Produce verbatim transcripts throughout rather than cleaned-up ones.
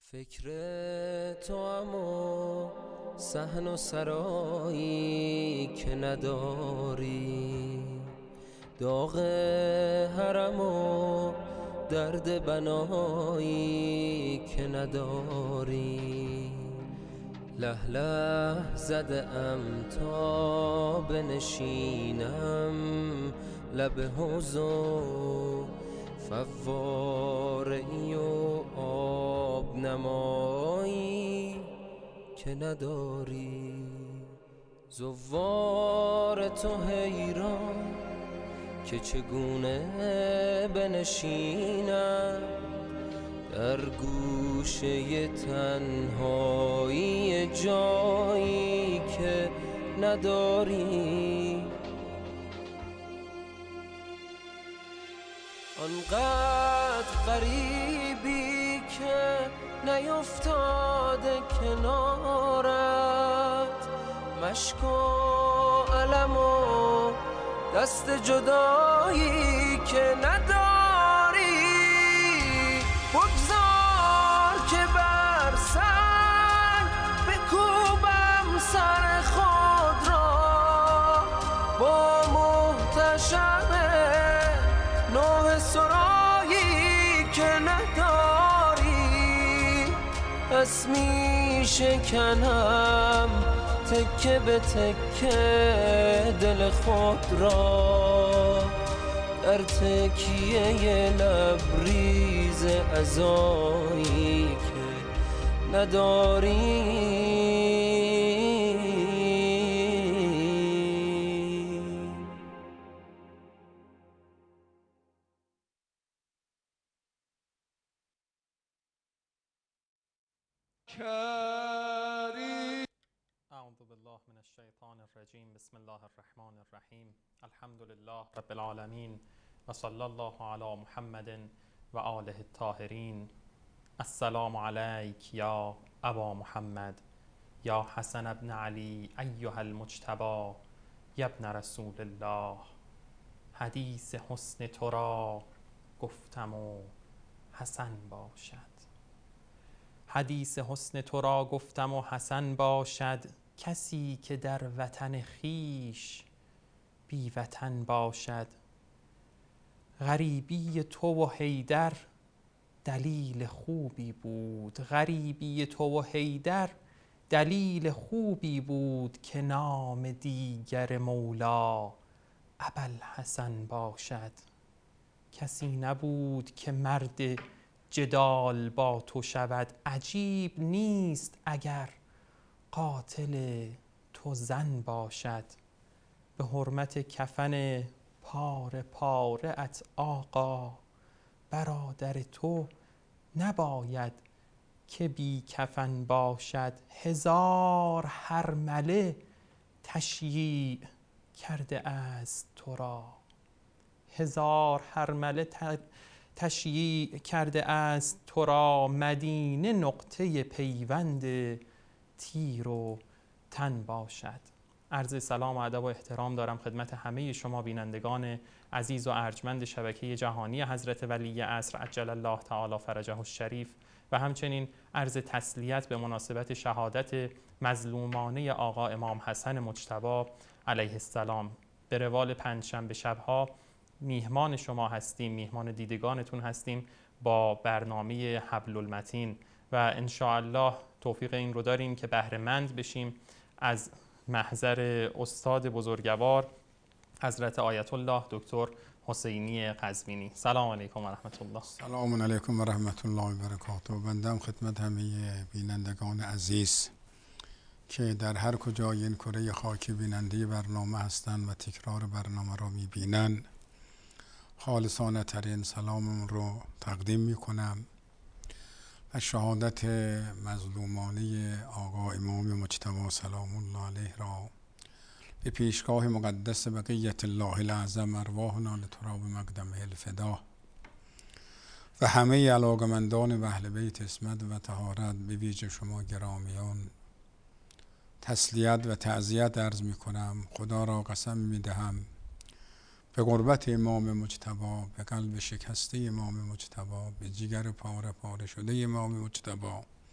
فکر تو ام و صحن و سرایی که نداری، داغ حرم و درد بنایی که نداری. له له زده ام تا بنشینم لب حوض، فواره ای و آب نمایی که نداری. زوار تو حیران که چگونه بنشینم در گوشه تنهایی جایی که نداری. آنقدر غریبی که نیفتاده کنارت، مشک و علم و دست جدایی که نداری. بگذار که بر سنگ بکوبم سر خود را با محتشم نوح سرایی که نداری. پس می شکنم تکه به تکه دل خود را در تکیه لبریز عزایی که نداری. اعوذ بالله من الشیطان الرجیم. بسم الله الرحمن الرحیم. الحمد لله رب العالمین و صلی الله علی محمد و آله الطاهرین. السلام علیک یا ابا محمد یا حسن ابن علی ایها المجتبی یا ابن رسول الله. حدیث حسن تو را گفتم و حسن باشد. حدیث حسن تو را گفتم و حسن باشد، کسی که در وطن خویش بی وطن باشد. غریبی تو و حیدر دلیل خوبی بود، غریبی تو و حیدر دلیل خوبی بود که نام دیگر مولا ابوالحسن باشد. کسی نبود که مرد جدال با تو شود، عجیب نیست اگر قاتل تو زن باشد. به حرمت کفن پاره پاره ات آقا، برادر تو نباید که بی کفن باشد. هزار هرمله تشییع کرده است تو را، هزار هرمله تشییع کرده است تو را. مدینه نقطه پیوند تیر و تن باشد. عرض سلام و ادب و احترام دارم خدمت همه شما بینندگان عزیز و ارجمند شبکه جهانی حضرت ولی عصر عجل الله تعالی فرجه الشریف، و همچنین عرض تسلیت به مناسبت شهادت مظلومانه آقا امام حسن مجتبی علیه السلام. به روال پنجشنبه شبها میهمان شما هستیم، میهمان دیدگانتون هستیم با برنامه حبل المتین، و ان شاء الله توفیق این رو داریم که بهره مند بشیم از محضر استاد بزرگوار حضرت آیت الله دکتر حسینی قزوینی. سلام علیکم و رحمت الله. سلام علیکم و رحمت الله و برکاته. بنده خدمت همه بینندگان عزیز که در هر کجای این کره خاکی بیننده برنامه هستند و تکرار برنامه را میبینند، خالصانه ترین سلامم رو تقدیم میکنم و شهادت مظلومانه آقا امام مجتبی سلام الله علیه را به پیشگاه مقدس بقیت الله الاعظم ارواحنا لتراب مقدمه الفدا و همه علاقمندان و اهل بیت عصمت و طهارت، به ویژه شما گرامیان، تسلیت و تعزیت عرض می کنم. خدا را قسم می دهم به قربت امام مجتبی، به قلب شکسته امام مجتبی، به جگر پاره پاره شده امام مجتبی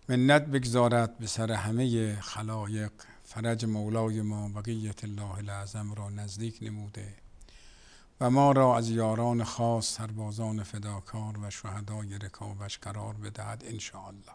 منت بگذارد به سر همه خلایق، فرج مولای ما بقیت الله الاعظم را نزدیک نموده و ما را از یاران خاص سربازان فداکار و شهدای رکابش قرار بدهد انشاءالله.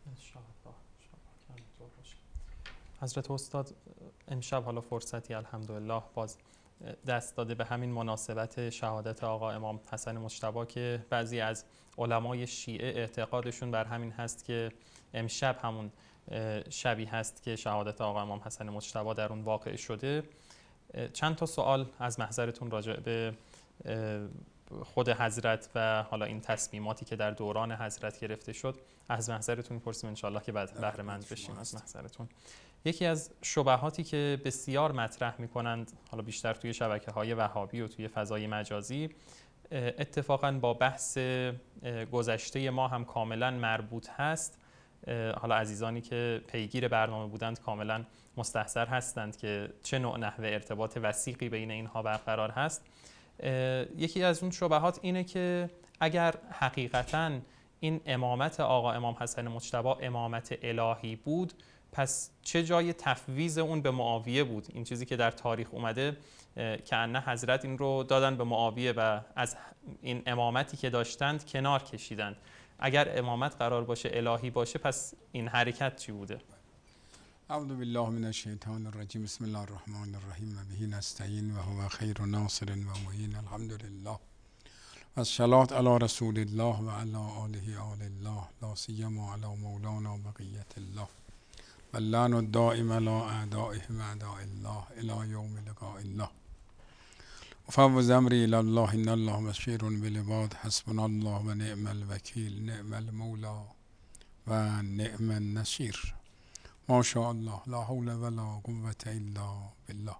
حضرت استاد امشب حالا فرصتی الحمدلله باز دست داده به همین مناسبت شهادت آقا امام حسن مجتبی که بعضی از علمای شیعه اعتقادشون بر همین هست که امشب همون شبی هست که شهادت آقا امام حسن مجتبی در اون واقع شده. چند تا سوال از محضرتون راجع به خود حضرت و حالا این تصمیماتی که در دوران حضرت گرفته شد از محضرتون می‌پرسیم انشالله که بعد بهره مند بشیم از محضرتون. یکی از شبهاتی که بسیار مطرح می‌کنند حالا بیشتر توی شبکه‌های وهابی و توی فضای مجازی اتفاقاً با بحث گذشته ما هم کاملاً مربوط هست، حالا عزیزانی که پیگیر برنامه بودند کاملاً مستحضر هستند که چه نوع نحوه ارتباط وثیقی بین اینها برقرار هست. یکی از اون شبهات اینه که اگر حقیقتاً این امامت آقا امام حسن مجتبی امامت الهی بود، پس چه جای تفویض اون به معاویه بود؟ این چیزی که در تاریخ اومده که انه حضرت این رو دادن به معاویه و از این امامتی که داشتند کنار کشیدند. اگر امامت قرار باشه الهی باشه پس این حرکت چی بوده؟ اعوذ بالله من الشیطان الرجیم. بسم الله الرحمن الرحیم و به نستعین و هو خیر ناصر و معین. الحمدلله و الصلاة علی رسول الله و علی آله آل الله لا سیما علی مولانا بقیت الله و اللعن الدائم علی اعدائهم اعداء الله الی یوم لقاء الله. افوض امری الی الله ان الله بصیر بالعباد حسبنا الله و نعم الوکیل نعم المولا و نعم النصیر. ما شاء الله لا حول ولا قوة الا بالله.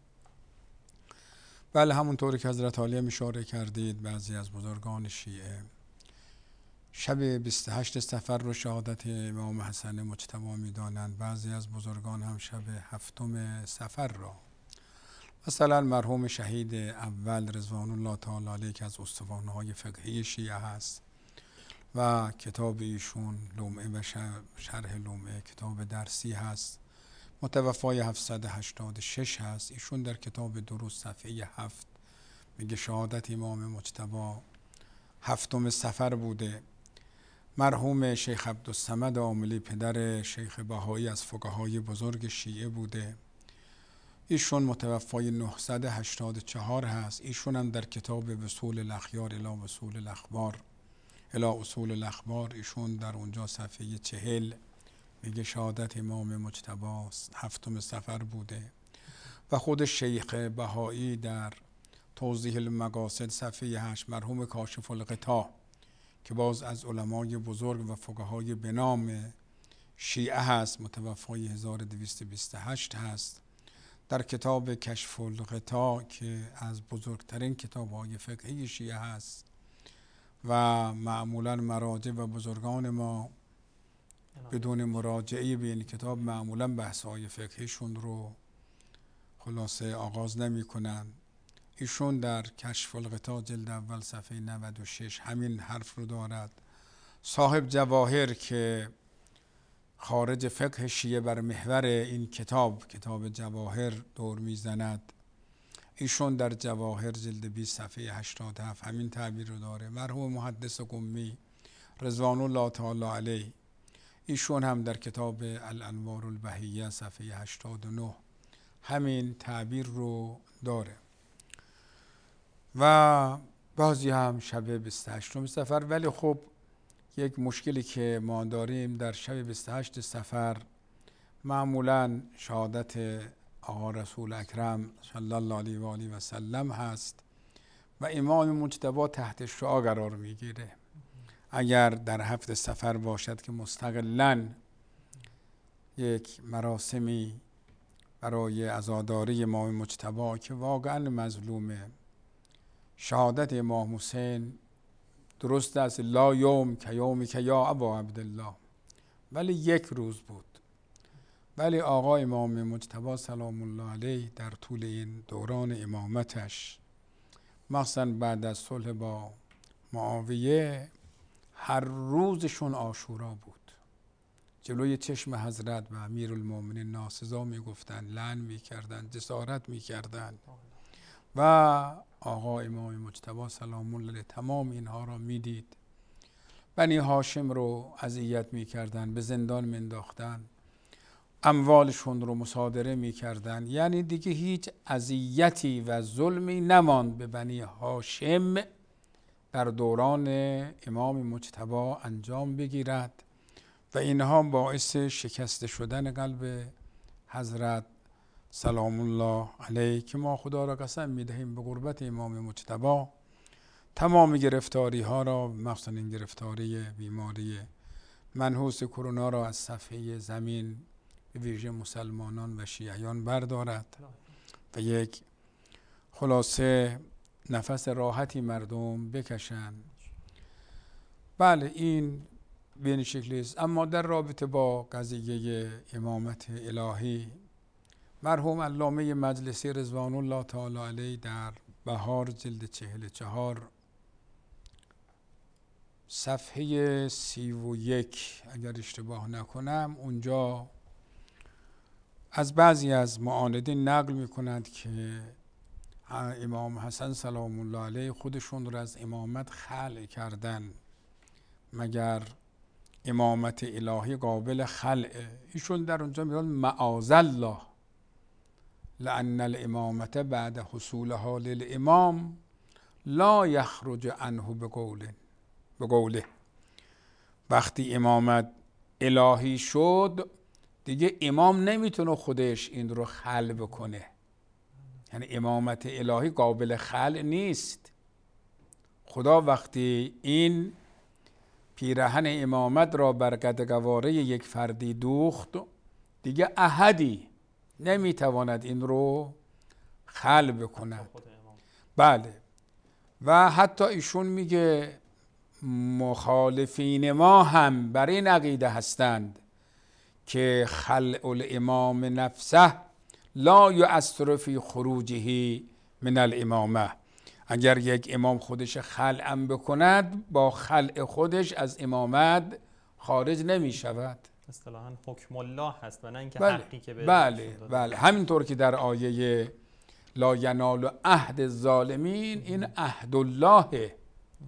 بله، همونطوری که حضرت عالی اشاره کردید، بعضی از بزرگان شیعه شب بیست و هشت صفر رو شهادت امام حسن مجتبی میدانند، بعضی از بزرگان هم شب هفتم صفر را. مثلا مرحوم شهید اول رضوان الله تعالی علیه که از استوانه‌های فقهی شیعه هست و کتاب ایشون لمعه و شرح لمعه کتاب درسی هست، متوفای هفتصد و هشتاد و شش هست. ایشون در کتاب درست صفحه هفت میگه شهادت امام مجتبی هفتم صفر بوده. مرحوم شیخ عبدالصمد عاملی پدر شیخ بهایی از فقهای بزرگ شیعه بوده، ایشون متوفای نهصد و هشتاد و چهار هست. ایشون هم در کتاب وصول الاخیار الی وصول الاخبار الی اصول الاخبار، ایشون در اونجا صفحه چهل میگه شهادت امام مجتبی هفتم صفر بوده. و خود شیخ بهایی در توضیح المقاصد صفحه هشت، مرحوم کاشف الغطا که باز از علمای بزرگ و فقهای به نام شیعه هست، متوفای هزار و دویست و بیست و هشت هست. در کتاب کشف الغطا که از بزرگترین کتاب‌های فقهی شیعه هست و معمولا مراجع و بزرگان ما بدون مراجعه به این کتاب معمولا بحث‌های فقهیشون رو خلاصه آغاز نمی کنن. ایشون در کشف الغطا جلد اول صفحه نود و شش همین حرف رو دارد. صاحب جواهر که خارج فقه شیعه بر محور این کتاب کتاب جواهر دور میزند، ایشون در جواهر جلد بیست صفحه هشتاد و هفت همین تعبیر رو داره. مرحوم محدث قمی رضوان الله تعالی علیه، ایشون هم در کتاب الانوار البهیه صفحه هشتاد و نه همین تعبیر رو داره. و بعضی هم شب بیست و هشتم صفر. ولی خب یک مشکلی که ما داریم در شب بیست و هشت صفر معمولا شهادت آقا رسول اکرم صلی الله علیه و آله و سلم هست و امام مجتبی تحت شعاع قرار میگیره. اگر در هفت صفر باشد که مستقلاً یک مراسمی برای عزاداری امام مجتبی که واقعاً مظلومه، شهادت امام حسین درست است لا یوم که یومی که یا ابا عبدالله، ولی یک روز بود. ولی آقا امام مجتبی سلام الله علیه در طول این دوران امامتش مخصوصا بعد از صلح با معاویه هر روزشون عاشورا بود. جلوی چشم حضرت و امیرالمومنین ناسزا میگفتند، لعن میکردند، جسارت میکردند و آقا امام مجتبی سلام الله علیه تمام اینها را میدید. بنی هاشم رو اذیت میکردند، به زندان مینداختند، اموالشون رو مصادره میکردند. یعنی دیگه هیچ اذیتی و ظلمی نماند به بنی هاشم در دوران امام مجتبی انجام بگیرد و اینها باعث شکست شدن قلب حضرت سلام الله علیه که ما خدا را قسم میدهیم به قربت امام مجتبی تمام گرفتاری ها را، مخصوصا این گرفتاری بیماری منحوس کرونا را از صفحه زمین به ویژه مسلمانان و شیعیان بردارد و یک خلاصه نفس راحتی مردم بکشند. بله این به این شکلی است. اما در رابطه با قضیه امامت الهی، مرحوم علامه مجلسی رضوان الله تعالی علیه در بهار جلد چهل و چهار صفحه سی و یک اگر اشتباه نکنم، اونجا از بعضی از معاندین نقل می کند که امام حسن سلام الله علیه خودشون را از امامت خلع کردن، مگر امامت الهی قابل خلعه؟ ایشون در اونجا میگن معاذ الله لأن الامامت بعد حصولها للامام لا یخرج عنه بقوله بقوله وقتی امامت الهی شد دیگه امام نمیتونه خودش این رو خلع بکنه. یعنی امامت الهی قابل خلع نیست. خدا وقتی این پیرهن امامت را بر قدقواره یک فردی دوخت دیگه احدی نمیتواند این رو خلع بکند. بله. و حتی ایشون میگه مخالفین ما هم بر این عقیده هستند که خلع الامام نفسه لا یؤثر فی خروجه من الامامه. اگر یک امام خودش خلعم بکند با خلع خودش از امامت خارج نمی شود. اصطلاحاً حکم الله هست و نه اینکه بله. حقی که به بله بله همینطور که در آیه لا ینال عهد الظالمین این عهد الله،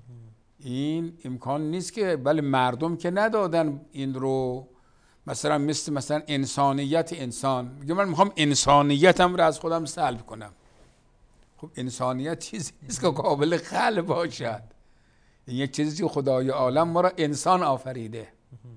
این امکان نیست که بله مردم که ندادن این رو، مثلا مثل مثلا انسانیت انسان میگه من میخوام انسانیتم رو از خودم سلب کنم. خب انسانیت چیزی نیست که قابل خلع باشد. این یک چیزی که خدای عالم ما را انسان آفریده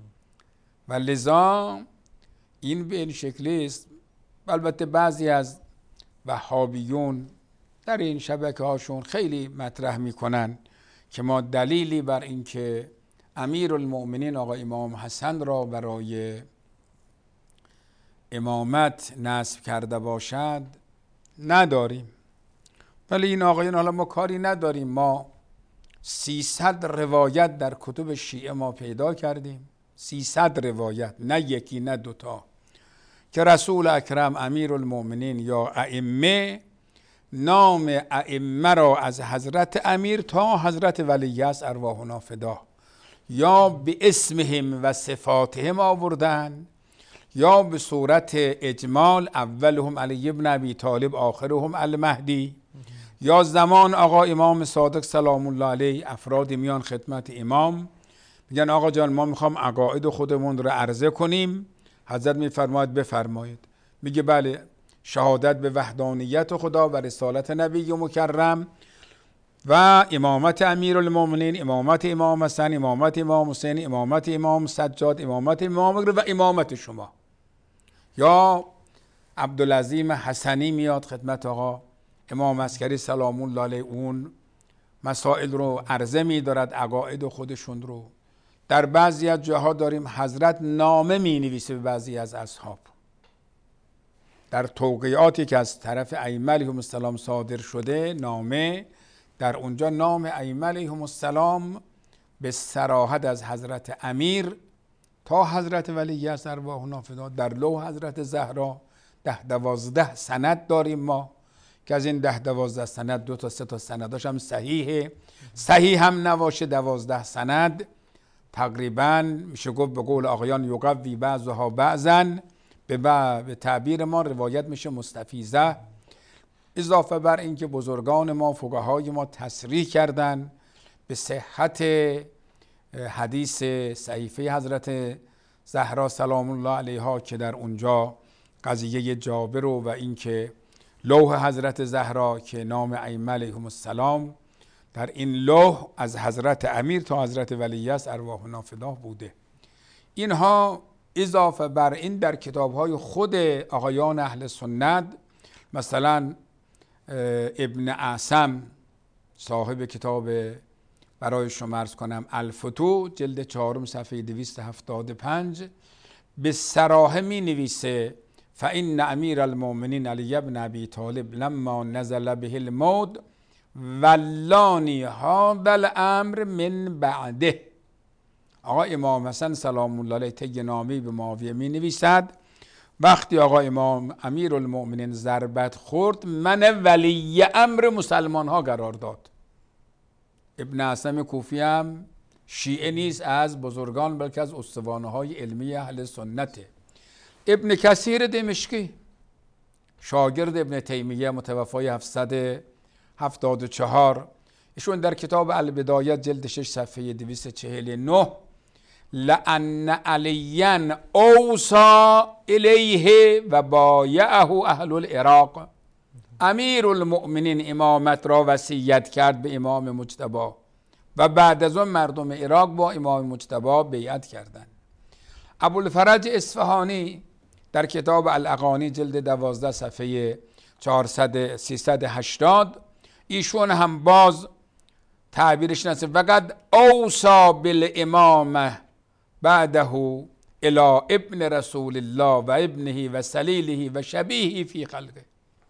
و لذا این به این شکلی است. البته بعضی از وهابیون در این شبکه هاشون خیلی مطرح میکنن که ما دلیلی بر این که امیرالمؤمنین آقا امام حسن را برای امامت نصب کرده باشد نداریم. ولی این آقایان حالا ما کاری نداریم، ما سیصد روایت در کتب شیعه ما پیدا کردیم، سیصد روایت، نه یکی نه دوتا، که رسول اکرم امیرالمؤمنین یا ائمه نام ائمه را از حضرت امیر تا حضرت ولیعصر ارواحنا فدا یا به اسمهم و صفاتهم آوردن یا به صورت اجمال اولهم علی ابن ابی طالب آخرهم المهدی، یا زمان آقا امام صادق سلام الله علیه افراد میان خدمت امام میگن آقا جان ما میخوام عقاید خودمون رو عرضه کنیم. حضرت میفرماید بفرمایید. میگه بله شهادت به وحدانیت خدا و رسالت نبی مکرم و امامت امیرالمومنین، امامت امام حسن، امامت امام حسین، امامت امام سجاد، امامت امام و امامت شما. یا عبدالعظیم حسنی میاد خدمت آقا امام عسکری سلام الله علیه، اون مسائل رو عرضه می‌دارد، عقاید خودشون رو. در بعضی از جاها داریم حضرت نامه می‌نویسه به بعضی از اصحاب. در توقیعاتی که از طرف ائمه علیهم السلام صادر شده نامه، در اونجا نام ائمه علیهم السلام به صراحت از حضرت امیر تا حضرت ولیعصر ارواحنا فدا، در لوح حضرت زهرا ده دوازده سند داریم ما که از این ده دوازده سند دو تا سه تا سنداش هم صحیحه، صحیح هم نباشه دوازده سند تقریبا میشه گفت به قول آقایان یقوی بعضها بعضا، به, به تعبیر ما روایت میشه مستفیضه. اضافه بر این که بزرگان ما فقهای ما تصریح کردن به صحت حدیث صحیفه حضرت زهرا سلام الله علیها که در اونجا قضیه جابر و اینکه لوح حضرت زهرا که نام ائمه علیهم السلام در این لوح از حضرت امیر تا حضرت ولی است ارواحنا فداه بوده. اینها اضافه بر این در کتاب‌های خود آقایان اهل سنت، مثلا ابن اعصم صاحب کتاب برای شما عرض کنم الفتو جلد چهارم صفحه دویست و هفتاد و پنج به صراحه می نویسه فإن امیر المؤمنین علی بن ابی طالب لما نزل به الموت ولانی هذا الامر من بعده. آقا امام حسن سلام الله علیه طی نامه‌ای به معاویه می نویسد وقتی آقا امام امیر المؤمنین ضربت خورد من ولی امر مسلمان ها قرار داد. ابن اعصم کوفی هم شیعه نیست از بزرگان بلکه از استوانه های علمی اهل سنته. ابن کثیر دمشقی شاگرد ابن تیمیه متوفای هفتصد و هفتاد و چهار، ایشون در کتاب البدایه جلد شش صفحه دویست و چهل و نه لأن علیا اوصى الیه و بایعه اهل العراق، امیر المؤمنین امامت را وصیت کرد به امام مجتبی و بعد از اون مردم عراق با امام مجتبی بیعت کردند. ابوالفرج اصفهانی در کتاب الاغانی جلد دوازده صفحه چهارصد سیصد و هشتاد ایشون هم باز تعبیرش نسه وقد اوصى بالامامه بعده الى ابن رسول الله و ابنه و سلیله و شبیهی فی خلقه.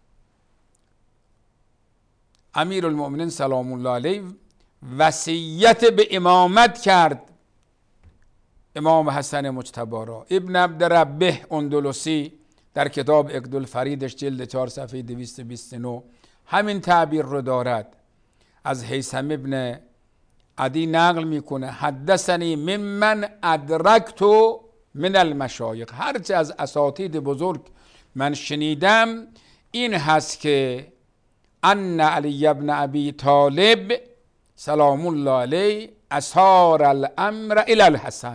امیر المؤمنین سلام الله علیه وصیت به امامت کرد امام حسن مجتبی را. ابن عبد ربه اندلسی در کتاب عقد الفریدش جلد چهار صفحه دویست و بیست و نه همین تعبیر رو دارد. از هیثم ابن عدی نقل میکنه حدثنی ممن ادرکت من المشایخ، هرچه از اساتید بزرگ من شنیدم این هست که ان علی ابن ابی طالب سلام الله علیه اثار الامر الی الحسن،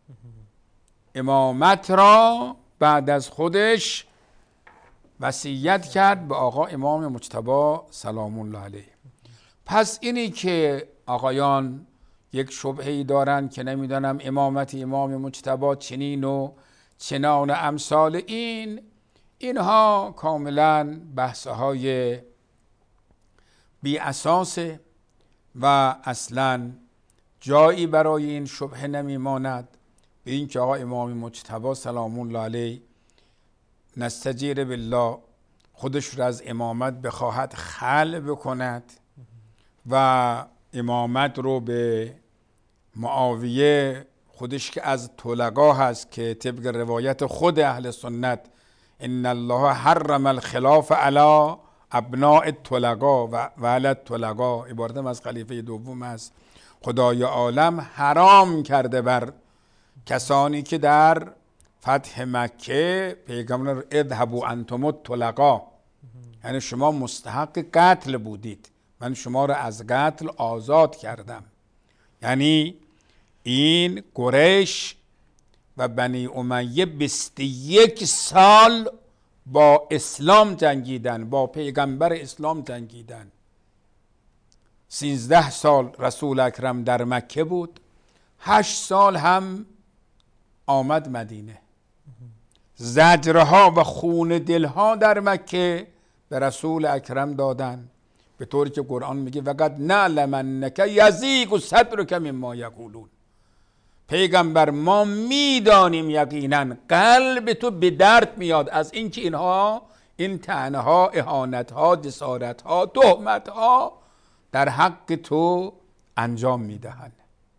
امامت را بعد از خودش وصیت کرد به آقا امام مجتبی سلام الله علیه. پس اینی که آقایان یک شبهه‌ای دارن که نمیدونم امامت امام مجتبی چنین و چنان امثال این، اینها کاملا بحث‌های بی اساسه و اصلا جایی برای این شبهه نمیماند. به این که آقا امام مجتبی سلام الله علیه نستجیر بالله خودش را از امامت بخواهد خلع بکند و امامت رو به معاویه خودش که از طلقا هست که طبق روایت خود اهل سنت ان الله حرم الخلاف علی ابناء الطلقا و علی الطلقا، عبارتم از خلیفه دوم است، خدای عالم حرام کرده بر کسانی که در فتح مکه پیغمبر اذهبوا انتم الطلقا، یعنی شما مستحق قتل بودید من شما را از قتل آزاد کردم. یعنی این قریش و بنی امیه بیست و یک سال با اسلام جنگیدن، با پیغمبر اسلام جنگیدن. سیزده سال رسول اکرم در مکه بود، هشت سال هم آمد مدینه. زجرها و خون دلها در مکه به رسول اکرم دادن، به طوری که قرآن میگه وقد نعلم انک یضیق صدرک مما یقولون، پیغمبر ما میدانیم یقینا قلب تو به درد میاد از اینکه اینها این طعنه ها، اهانت ها، جسارت ها، تهمت ها در حق تو انجام میدهند.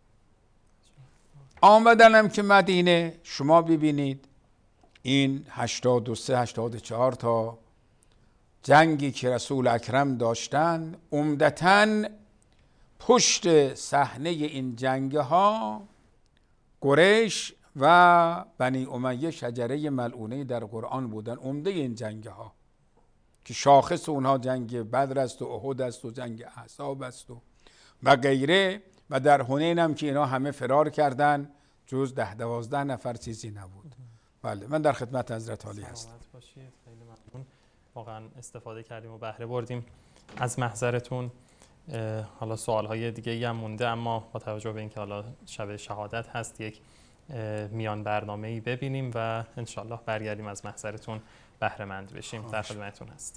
آمدنم که مدینه شما ببینید این هشتاد و سه هشتاد و چهار تا جنگی که رسول اکرم داشتن، عمدتاً پشت صحنه این جنگ ها قریش و بنی امیه شجره ملعونه در قرآن بودن، عمده این جنگ ها که شاخص اونها جنگ بدر است و احد است و جنگ احزاب است و و غیره. و در حنین هم که اینا همه فرار کردن جز ده دوازده نفر چیزی نبود. بله من در خدمت حضرت عالی هستم. سلامت باشید. خیلی ممنون، واقعا استفاده کردیم و بهره بردیم از محضرتون. حالا سوال‌های دیگه هم مونده، اما با توجه به اینکه حالا شب شهادت هست یک میان برنامه‌ای ببینیم و انشالله برگردیم از محضرتون بهره مند بشیم. در خدمتتون هستیم.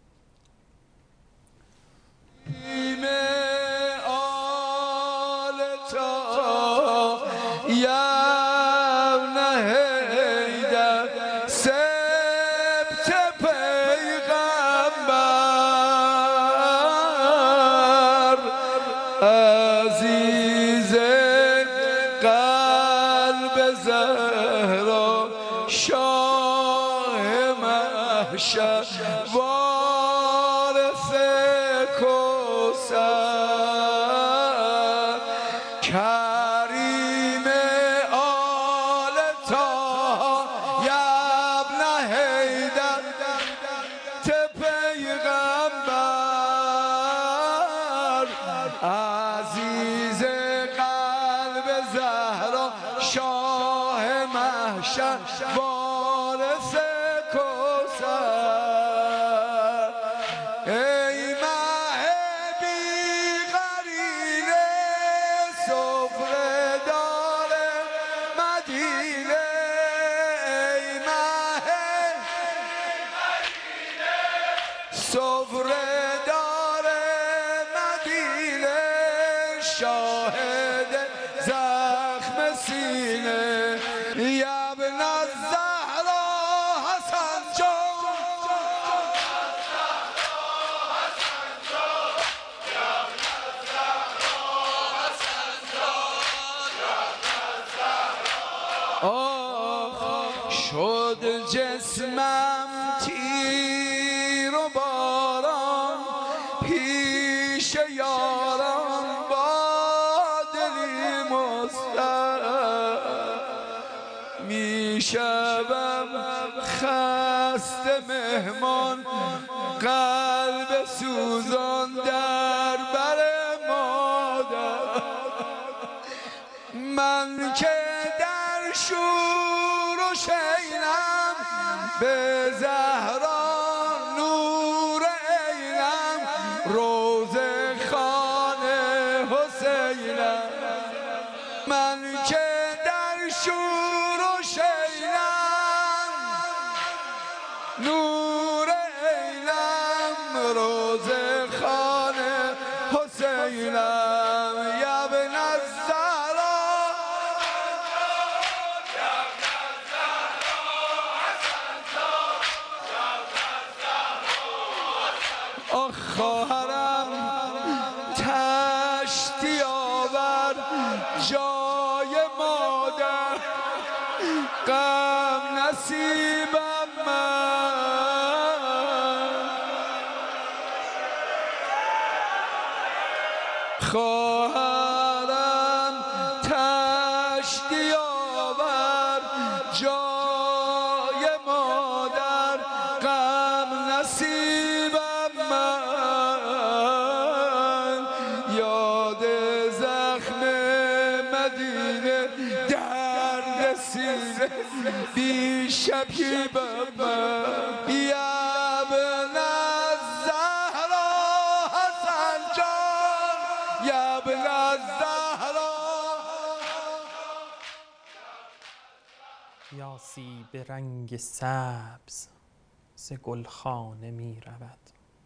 یاسی به رنگ سبز ز گلخانه می رود،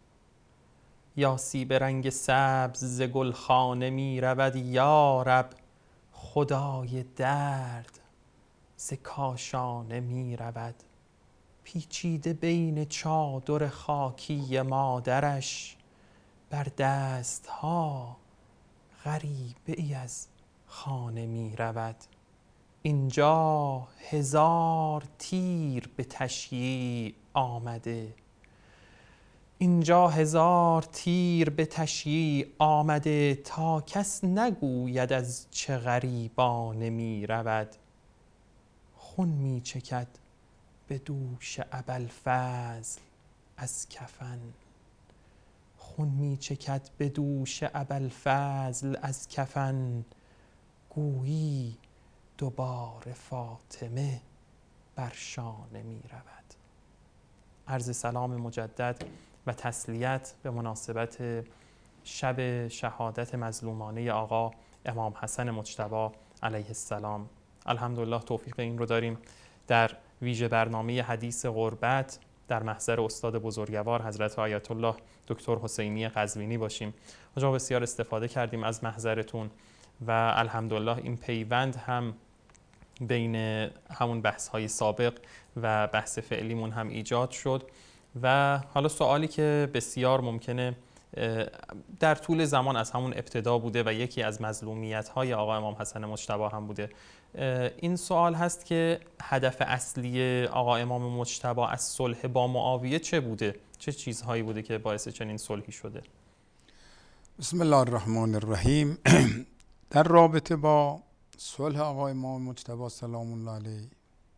یاسی به رنگ سبز ز گلخانه می رود، یارب خدای درد ز کاشانه می رود. پیچیده بین چادر خاکی مادرش، بر دستها غریبه ای از خانه می رود. اینجا هزار تیر به تشییع آمده، اینجا هزار تیر به تشییع آمده تا کس نگوید از چه غریبانه می رود. خون می چکد به دوش ابوالفضل از کفن، خون می چکد به دوش ابوالفضل از کفن، گویی دوباره فاطمه بر شانه می رود. عرض سلام مجدد و تسلیت به مناسبت شب شهادت مظلومانه آقا امام حسن مجتبی علیه السلام. الحمدلله توفیق این رو داریم در ویژه برنامه حدیث غربت در محضر استاد بزرگوار حضرت آیت الله دکتر حسینی قزوینی باشیم. آنجا بسیار استفاده کردیم از محضرتون و الحمدلله این پیوند هم بین همون بحث های سابق و بحث فعلیمون هم ایجاد شد. و حالا سوالی که بسیار ممکنه در طول زمان از همون ابتدا بوده و یکی از مظلومیت های آقا امام حسن مجتبی هم بوده، این سوال هست که هدف اصلی آقا امام مجتبی از صلح با معاویه چه بوده؟ چه چیزهایی بوده که باعث چنین صلحی شده؟ بسم الله الرحمن الرحیم. در رابطه با صلح آقا امام مجتبی سلام الله علیه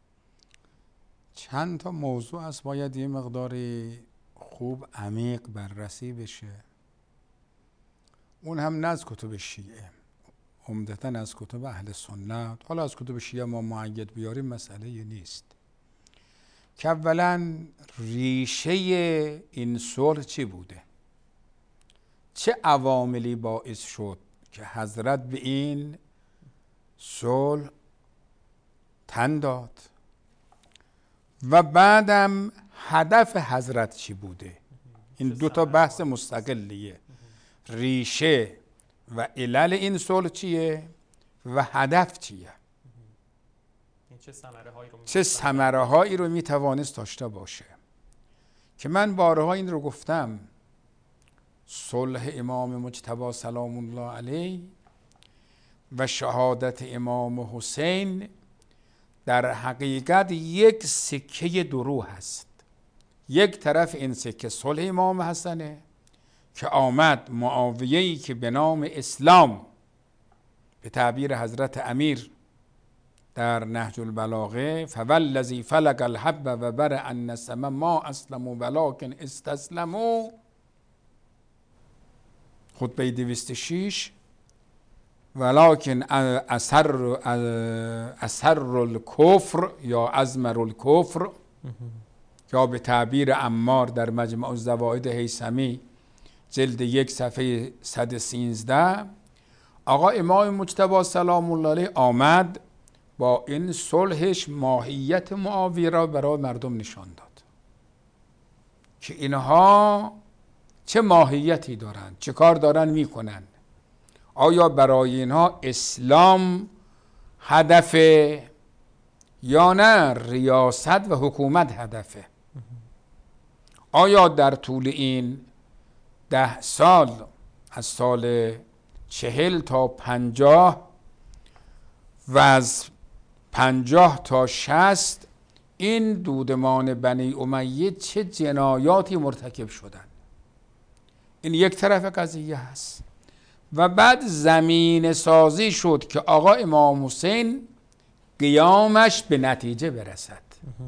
چند تا موضوع است باید یه مقداری خوب عمیق بررسی بشه. اون هم نه از کتب شیعه، عمدتاً از کتب اهل سنت. حالا از کتب شیعه ما معید بیاریم مسئله نیست. که اولا ریشه این صلح چی بوده؟ چه عواملی باعث شد که حضرت به این صلح تن داد؟ و بعدم هدف حضرت چی بوده؟ این دو تا بحث مستقلیه. ریشه و علل این صلح چیه و هدف چیه؟ چه ثمره هایی رو می توانست داشته باشه؟ که من بارها این رو گفتم، صلح امام مجتبی سلام الله علیه و شهادت امام حسین در حقیقت یک سکه درو هست. یک طرف این سکه صلح امام حسنه که آمد معاویه‌ای که به نام اسلام به تعبیر حضرت امیر در نهج البلاغه فوالذی فلق الحب و برأ النسم ما اسلموا ولکن استسلموا، خطبه دویست و شش، ولکن اثر اثر الکفر یا ازمر الکفر یا به تعبیر عمار در مجمع الزوائد هیثمی جلد یک صفحه صد و سیزده، آقا امام مجتبی سلام الله علیه آمد با این صلحش ماهیت معاویه را برای مردم نشان داد که اینها چه ماهیتی دارند، چه کار دارن میکنن. آیا برای اینها اسلام هدفه یا نه ریاست و حکومت هدفه؟ آیا در طول این ده سال از سال چهل تا پنجاه و از پنجاه تا شصت این دودمان بنی امیه چه جنایاتی مرتکب شدن؟ این یک طرف قضیه هست. و بعد زمین سازی شد که آقا امام حسین قیامش به نتیجه برسد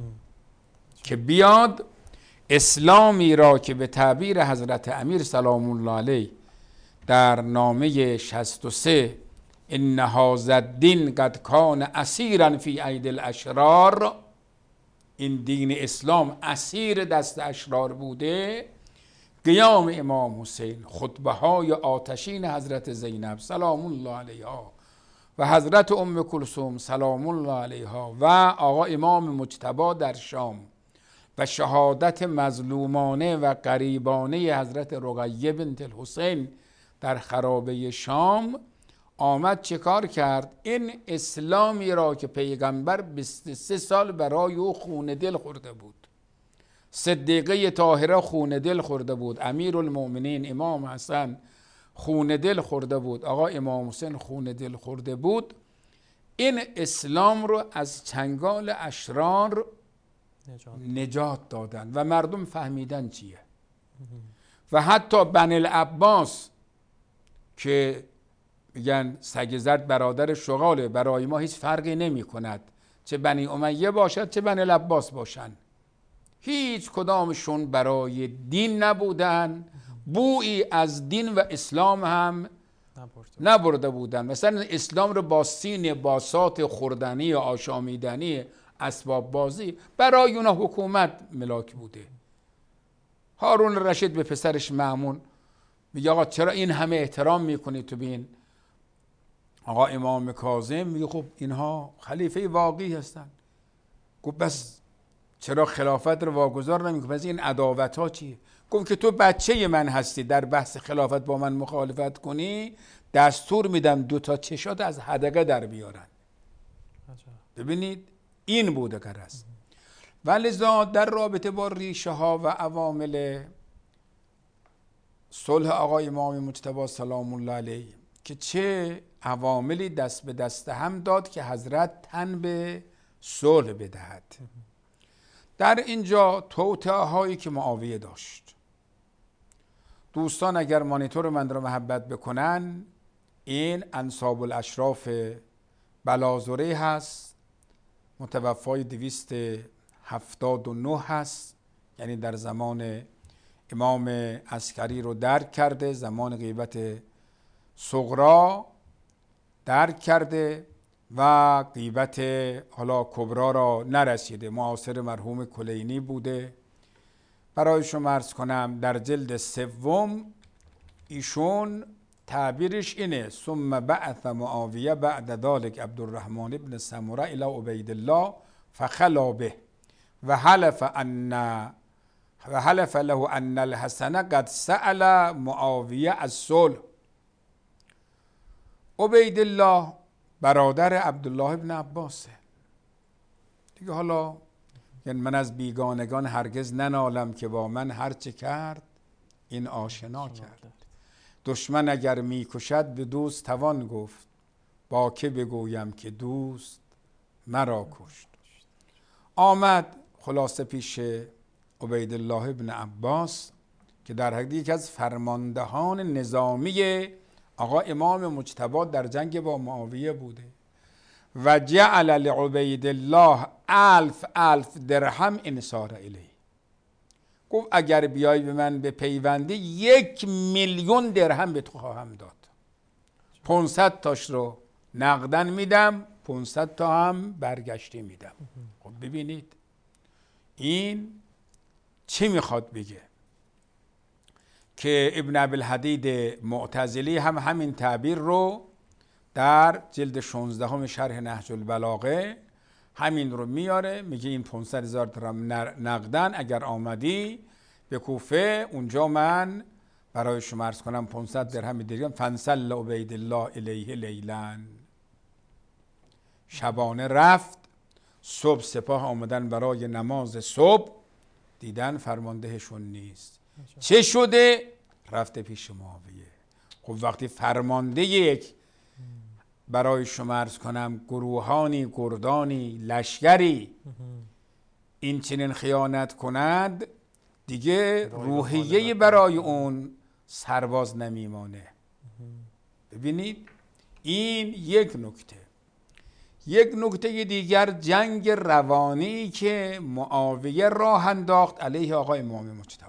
که بیاد اسلامی را که به تعبیر حضرت امیر سلام الله علیه در نامه شصت و سه ان هذا الدین قد کان اسیرا فی اید الاشرار، این دین اسلام اسیر دست اشرار بوده، قیام امام حسین، خطبه های آتشین حضرت زینب سلام الله علیها و حضرت ام کلثوم سلام الله علیها و آقا امام مجتبی در شام و شهادت مظلومانه و غریبانه حضرت رقیه بنت الحسین در خرابه شام، آمد چه کار کرد؟ این اسلامی را که پیغمبر بیست و سه سال برای او خون دل خورده بود، صدیقه طاهره خون دل خورده بود، امیر المؤمنین امام حسن خون دل خورده بود، آقا امام حسین خون دل خورده بود، این اسلام رو از چنگال اشرار نجات, نجات دادن و مردم فهمیدن چیه. و حتی بنی العباس که میگن سگ زرد برادر شغاله، برای ما هیچ فرقی نمی کند چه بنی امیه باشد چه بنی العباس باشن، هیچ کدامشون برای دین نبودن، بویی از دین و اسلام هم نبرده بودن. مثلا اسلام رو با سین باسات خوردنی و آشامیدنی اسباب بازی برای اونا حکومت ملاک بوده. هارون رشید به پسرش مأمون میگه آقا چرا این همه احترام میکنی تو بین آقا امام کاظم؟ میگه خب اینها خلیفه واقعی هستن. گفت بس چرا خلافت رو واگذار نمیکنی؟ پس این عداوت ها چیه؟ گفت که تو بچه من هستی، در بحث خلافت با من مخالفت کنی دستور میدم دو تا چشات از حدقه در بیارن. ببینید این بوده غرض. ولذا در رابطه با ریشه ها و عوامل صلح آقای امام مجتبی سلام الله علیه که چه عواملی دست به دست هم داد که حضرت تن به صلح بدهد. در اینجا توطئه هایی که معاویه داشت، دوستان اگر مانیتور من را محبت بکنن، این انساب الاشراف بلازره هست، متوفای دویست هفتاد و نه هست، یعنی در زمان امام عسکری رو درک کرده، زمان غیبت صغرا درک کرده و غیبت حالا کبرا را نرسیده. معاصر مرحوم کلینی بوده. برای شما عرض کنم در جلد سوم ایشون تعبیرش اینه: ثم بعث معاویه بعد ذلك عبدالرحمن ابن سمره الى عبید الله فخلا به و حلف ان و حلف له ان الحسن قد سأل معاویه الصلح. عبید الله برادر عبدالله ابن عباسه دیگه. حالا یعنی من از بیگانگان هرگز ننالم که با من هرچه کرد این آشنا کرد. دشمن اگر میکشد به دوست توان گفت، با که بگویم که دوست مرا کشت. آمد خلاصه پیش عبید الله ابن عباس که در حقیقت یکی از فرماندهان نظامی آقا امام مجتبی در جنگ با معاویه بوده. و جعل لعبید الله الف الف درهم انصار الیه. گفت اگر بیای به من به پیوندی یک میلیون درهم به تو خواهم داد. پانصد تاش رو نقدن میدم، پانصد تا هم برگشتی میدم. خب ببینید این چی میخواد بگه؟ که ابن ابوالحدید معتزلی هم همین تعبیر رو در جلد شانزده شرح نهج البلاغه همین رو میاره، میگه این پانصد هزار درهم نقدن اگر آمدی به کوفه، اونجا من برای شما عرض کنم پانصد درهم دیگه فنسل عبید الله الیه لیلن. شبانه رفت، صبح سپاه آمدن برای نماز صبح، دیدن فرماندهشون نیست. چه شده؟ رفته پیش معاویه. خب وقتی فرمانده یک برای شما عرض کنم گروهانی، گردانی، لشکری این چنین خیانت کند، دیگه روحیه برای اون سرباز نمیمانه. ببینید این یک نکته. یک نکته دیگر جنگ روانی که معاویه راه انداخت علیه آقای امام مجتبی.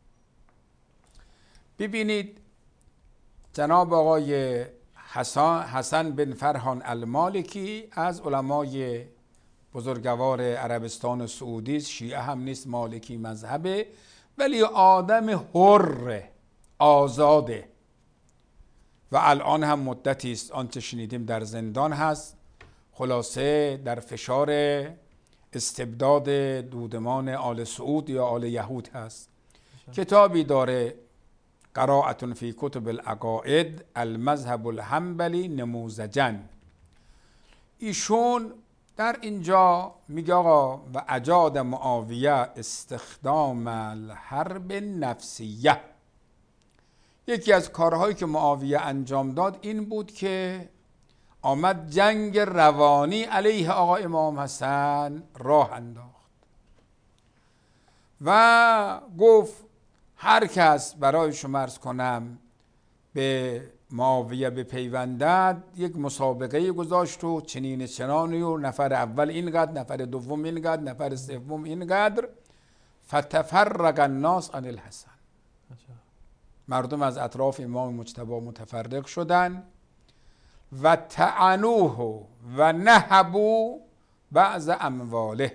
ببینید جناب آقای حسن, حسن بن فرحان المالکی از علمای بزرگوار عربستان سعودی، شیعه هم نیست، مالکی مذهبه، ولی آدم حر آزاده و الان هم مدتی است آنچه شنیدیم در زندان هست. خلاصه در فشار استبداد دودمان آل سعود یا آل یهود هست. کتابی داره قراءة فی کتب العقائد المذهب الحنبلی نموذجا. ایشون در اینجا میگه آقا و اجاد معاویه استخدام الحرب نفسیه. یکی از کارهایی که معاویه انجام داد این بود که آمد جنگ روانی علیه آقا امام حسن راه انداخت و گفت هر کس برای شما عرض کنم به معاویه بپیوندد، یک مسابقه گذاشت و چنین چنانی و نفر اول اینقدر، نفر دوم اینقدر، نفر سوم اینقدر. فتفرق الناس عن الحسن، مردم از اطراف امام مجتبی متفرق شدن. و طعنوه و نهبوا بعض امواله،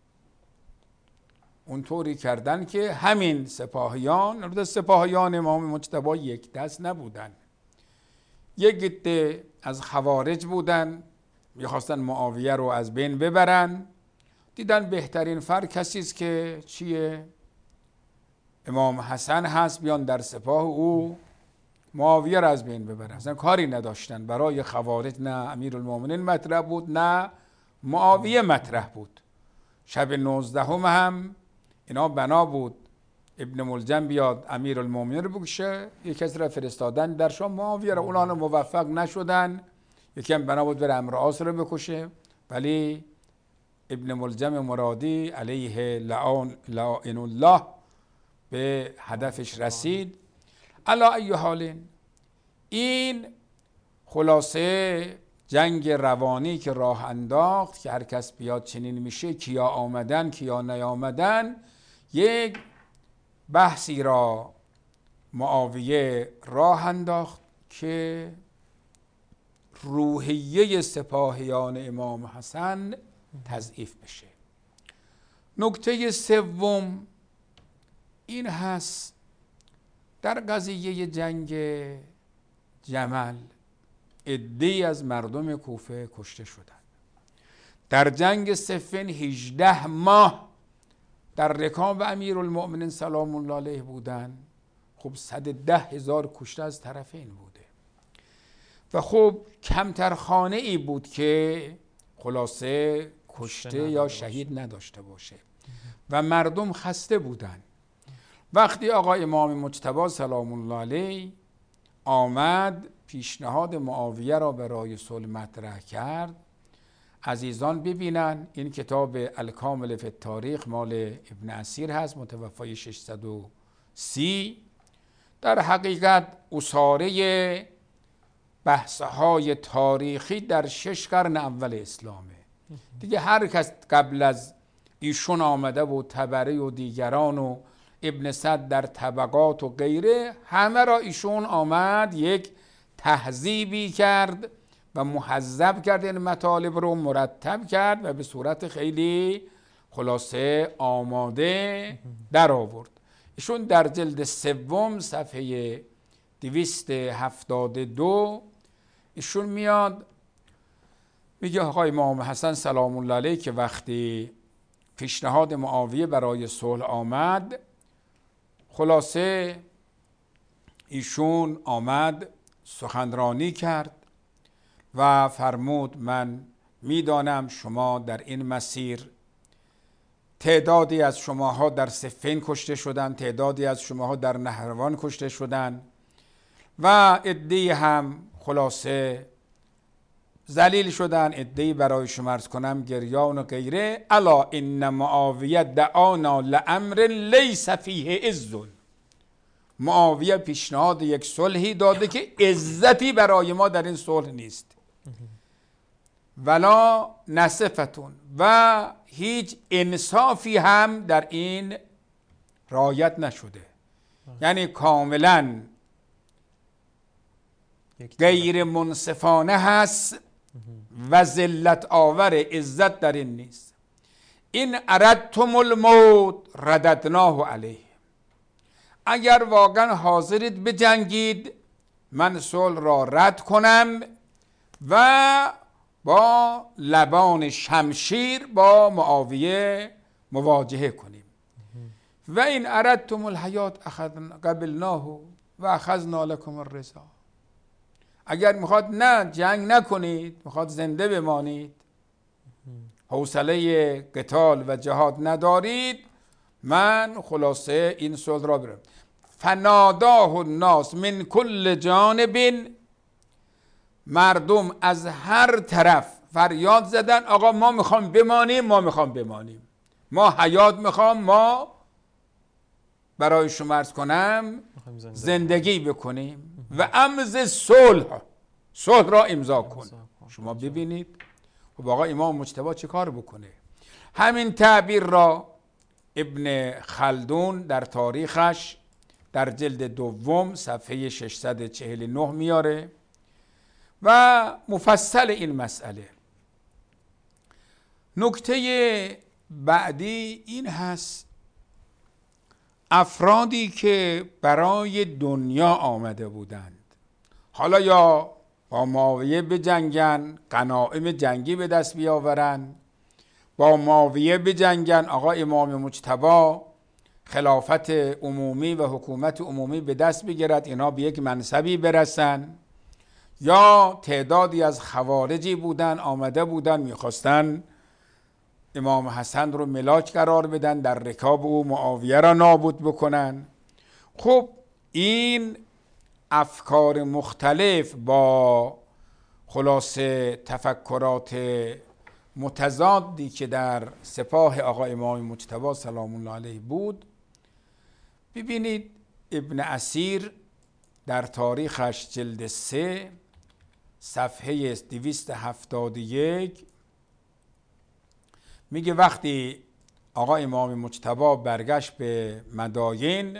اونطوری کردن که همین سپاهیان، البته سپاهیان امام مجتبی یک دست نبودن، یک عده از خوارج بودن، میخواستن معاویه رو از بین ببرن. دیدن بهترین فر کسی است که چیه؟ امام حسن هست، بیان در سپاه او معاویه رو از بین ببرن. اصلا کاری نداشتن. برای خوارج نه امیرالمومنین مطرح بود نه معاویه مطرح بود. شب نوزدهم هم اینا بنا بود ابن ملجم بیاد امیرالمومنین رو بکشه، یک کسی را فرستادن در شام معاویه رو، اونا موفق نشدن. یکی هم بنا بود بره عمرو عاص رو بکشه، ولی ابن ملجم مرادی علیه لعان لعان الله به هدفش رسید. علی ای حال، این خلاصه جنگ روانی که راه انداخت که هر کس بیاد چنین میشه، کیا آمدن کیا نیامدن، یک بحثی را معاویه راه انداخت که روحیه سپاهیان امام حسن تضعیف بشه. نکته سوم این هست، در قضیه جنگ جمل عده‌ای از مردم کوفه کشته شدند. در جنگ صفین هجده ماه در رکاب امیرالمؤمنین سلام الله علیه بودن. خب صد ده هزار کشته از طرفین بوده و خب کمتر خانه ای بود که خلاصه کشته یا شهید نداشته باشه و مردم خسته بودن. وقتی آقا امام مجتبی سلام الله علیه آمد پیشنهاد معاویه را برای صلح مطرح کرد، عزیزان ببینن این کتاب الکامل فی التاریخ مال ابن اسیر هست، متوفای ششصد و سی. در حقیقت اساره بحث‌های تاریخی در شش قرن اول اسلامه دیگه. هر کس قبل از ایشون آمده و طبری و دیگران و ابن سعد در طبقات و غیره، همه را ایشون آمد یک تهذیبی کرد و مهذب کرد، این مطالب رو مرتب کرد و به صورت خیلی خلاصه آماده در آورد. ایشون در جلد سوم صفحه دویست هفتاد و دو ایشون میاد میگه آقای امام حسن سلام الله علیه که وقتی پیشنهاد معاویه برای صلح آمد، خلاصه ایشون آمد سخنرانی کرد و فرمود من میدانم شما در این مسیر تعدادی از شماها در صفین کشته شدند، تعدادی از شماها در نهروان کشته شدند و عده‌ای هم خلاصه ذلیل شدن، عده‌ای برای شما عرض کنم گریان و غیره. الا ان معاویه دعانا لامر لیس فیه عز، معاویه پیشنهاد یک صلحی داده که عزتی برای ما در این صلح نیست، ولا نصفتون، و هیچ انصافی هم در این رعایت نشده، یعنی کاملا غیر منصفانه هست و ذلت آور، عزت در این نیست. این اردتم الموت رددناه علیه، اگر واقعا حاضرید بجنگید من صلح را رد کنم و با لبان شمشیر با معاویه مواجهه کنیم. و این اردتم الحیات قبلناه و اخذنا لكم الرضا، اگر میخواد نه جنگ نکنید، میخواد زنده بمانید، حوصله قتال و جهاد ندارید، من خلاصه این صلح را برم. فناداه الناس من کل جانب، مردم از هر طرف فریاد زدن آقا ما میخوام بمانیم، ما میخوام بمانیم، ما حیات میخوام، ما برای شما عرض کنم زندگی بکنیم و امض صلح، صلح را امضا کن. شما ببینید خب آقا امام مجتبی چه کار بکنه؟ همین تعبیر را ابن خلدون در تاریخش در جلد دوم صفحه ششصد و چهل و نه میاره و مفصل این مسئله. نکته بعدی این هست افرادی که برای دنیا آمده بودند، حالا یا با معاویه بجنگن، غنایم جنگی به دست بیاورن، با معاویه بجنگن، آقا امام مجتبی خلافت عمومی و حکومت عمومی به دست بگیرد، اینا به یک منصبی برسن، یا تعدادی از خوارجی بودن آمده بودن میخواستن امام حسن رو ملاک قرار بدن، در رکاب او معاویه را نابود بکنن. خب این افکار مختلف با خلاصه تفکرات متضادی که در سپاه آقا امام مجتبی سلام الله علیه بود، ببینید ابن اسیر در تاریخش جلد سه صفحه دویست و هفتاد و یک میگه وقتی آقا امام مجتبی برگشت به مداین،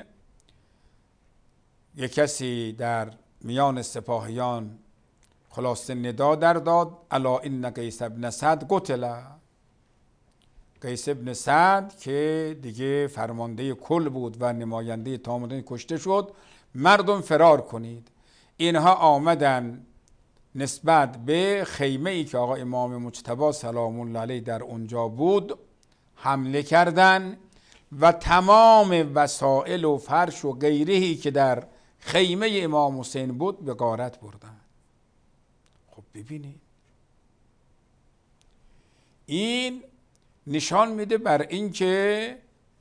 یک کسی در میان سپاهیان خلاصه ندا در داد الا ان قیس ابن سعد قتل. قیس ابن سعد که دیگه فرمانده کل بود و نماینده تامدن کشته شد، مردم فرار کنید. اینها آمدن نسبت به خیمه ای که آقا امام مجتبی سلام الله علیه در اونجا بود حمله کردن و تمام وسایل و فرش و غیرهی که در خیمه امام حسین بود به غارت بردن. خب ببینید این نشان میده بر این که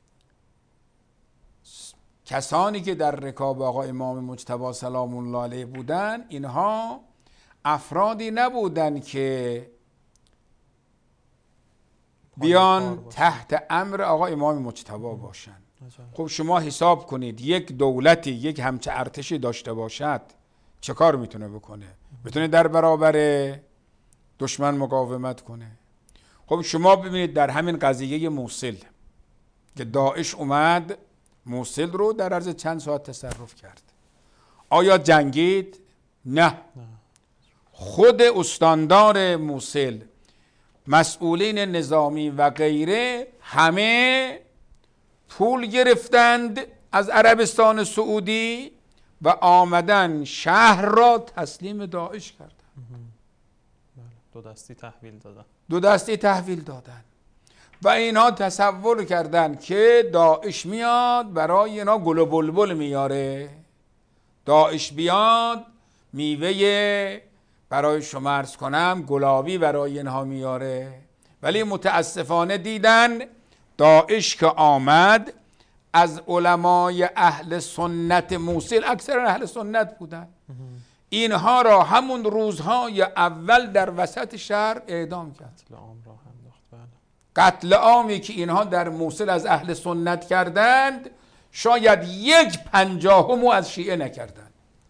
کسانی که در رکاب آقا امام مجتبی سلام الله علیه بودن، اینها افرادی نبودن که بیان تحت امر آقا امام مجتبی باشن. خب شما حساب کنید یک دولتی یک همچه ارتشی داشته باشد چه کار میتونه بکنه؟ میتونه در برابر دشمن مقاومت کنه. خب شما ببینید در همین قضیه موصل که داعش اومد موصل رو در عرض چند ساعت تصرف کرد، آیا جنگید؟ نه. خود استاندار موصل، مسئولین نظامی و غیره همه پول گرفتند از عربستان سعودی و آمدن شهر را تسلیم داعش کردند. دو دستی تحویل دادن. دو دستی تحویل دادن و اینها تصور کردند که داعش میاد برای اینا گل و بلبل میاره، داعش بیاد میوه برای شما عرض کنم گلابی برای اینها میاره. ولی متاسفانه دیدن داعش که آمد از علمای اهل سنت موصل، اکثر اهل سنت بودن، اینها را همون روزهای اول در وسط شهر اعدام کرد. قتل عام را انداخت. بله. قتل عامی که اینها در موصل از اهل سنت کردند شاید یک پنجاهمو از شیعه نکردند.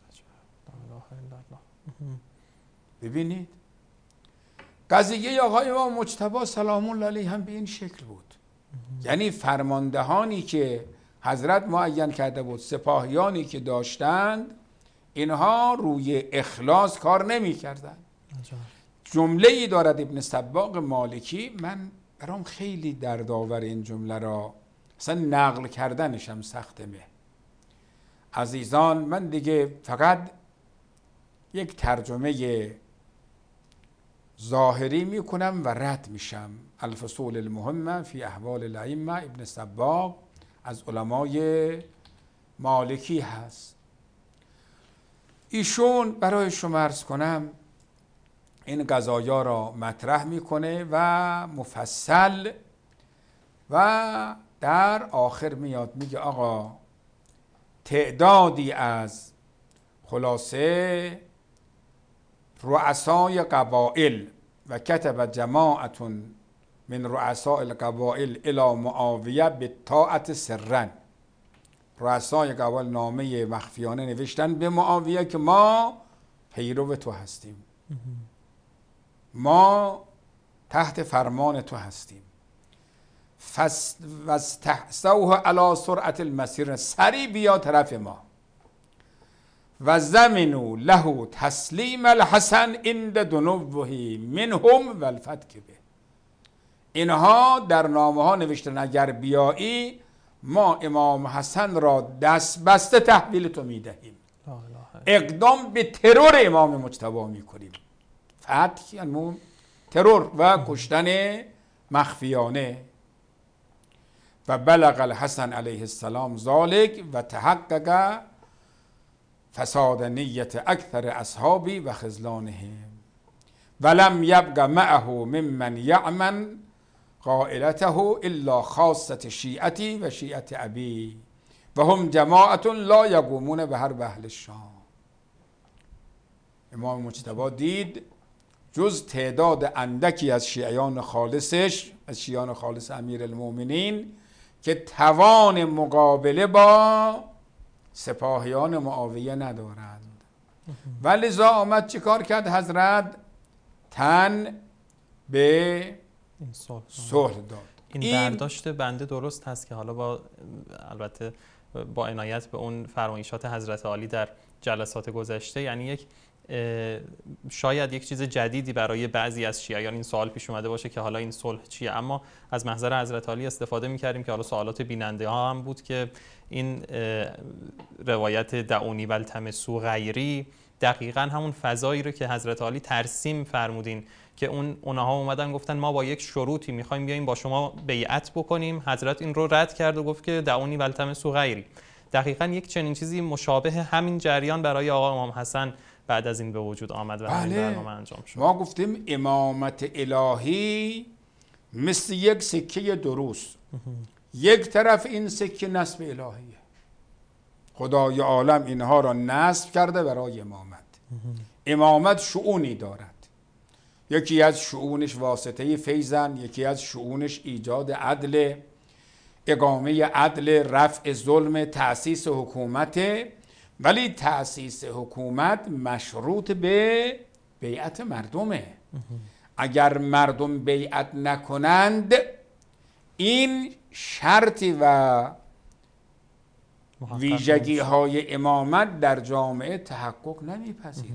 ببینید قضیه آقای امام مجتبی سلام الله علیه هم به این شکل بود. یعنی فرماندهانی که حضرت معین کرده بود، سپاهیانی که داشتند، اینها روی اخلاص کار نمی کردن. جمله ای دارد ابن سباق مالکی، من برام خیلی دردآور این جمله را، اصلا نقل کردنش هم سخته. مه عزیزان من دیگه فقط یک ترجمه ظاهری میکنم و رد میشم. الفصول المهمه فی احوال الائمه ابن سباق از علمای مالکی هست. ایشون برای شما عرض کنم این قضایا را مطرح میکنه و مفصل و در آخر میاد میگه آقا تعدادی از خلاصه رؤسای قبائل و کتب جماعتون من رؤساء القبائل الی معاویه بالطاعة سرا، رؤسای قبایل نامه مخفیانه نوشتن به معاویه که ما پیرو تو هستیم، ما تحت فرمان تو هستیم. واستحسوه علی سرعت المسیر، سری بیا طرف ما. و زمنوا له تسلیم الحسن عند دنوه منهم و الفتک به. اینها در نامه ها نوشتن اگر بیایی ما امام حسن را دست بسته تحویل تو میدهیم، اقدام به ترور امام مجتبی میکنیم. فتح یعنی ترور و کشتن مخفیانه. و بلغ الحسن علیه السلام ذالک و تحقق فساد نیت اکثر اصحابی و خذلانهم ولم یبق معه ممن یعمن قائلته الا خاصة شیعتی و شیعت ابی و هم جماعت لا یقومون به هر اهل الشام. امام مجتبی دید جز تعداد اندکی از شیعیان خالصش، از شیعیان خالص امیر المؤمنین که توان مقابله با سپاهیان معاویه ندارند، ولذا آمد چه کار کرد حضرت؟ تن به صلح داد. این, این برداشت بنده درست هست که حالا با البته با عنایت به اون فرمایشات حضرت عالی در جلسات گذشته، یعنی یک شاید یک چیز جدیدی برای بعضی از شیعیان این سوال پیش اومده باشه که حالا این صلح چیه، اما از محضر حضرت عالی استفاده می‌کردیم که حالا سوالات بیننده ها هم بود که این روایت دعونی والتمسوا غیری دقیقاً همون فضایی رو که حضرت عالی ترسیم فرمودین که اون اونها اومدن گفتن ما با یک شروطی می‌خوایم بیایم با شما بیعت بکنیم، حضرت این رو رد کرد و گفت که دعونی والتمسوا غیری. دقیقاً یک چنین چیزی مشابه همین جریان برای آقا امام حسن بعد از این به وجود آمد و همین برنامه انجام شد. ما گفتیم امامت الهی مثل یک سکه دروس، یک طرف این سکه نصب الهیه، خدای عالم اینها را نصب کرده برای امامت. امامت شؤونی دارد، یکی از شؤونش واسطه فیضن، یکی از شؤونش ایجاد عدل، اقامه عدل، رفع ظلم، تأسیس حکومت. ولی تأسیس حکومت مشروط به بیعت مردمه. اگر مردم بیعت نکنند این شرطی و ویژگی های امامت در جامعه تحقق نمیپذیره.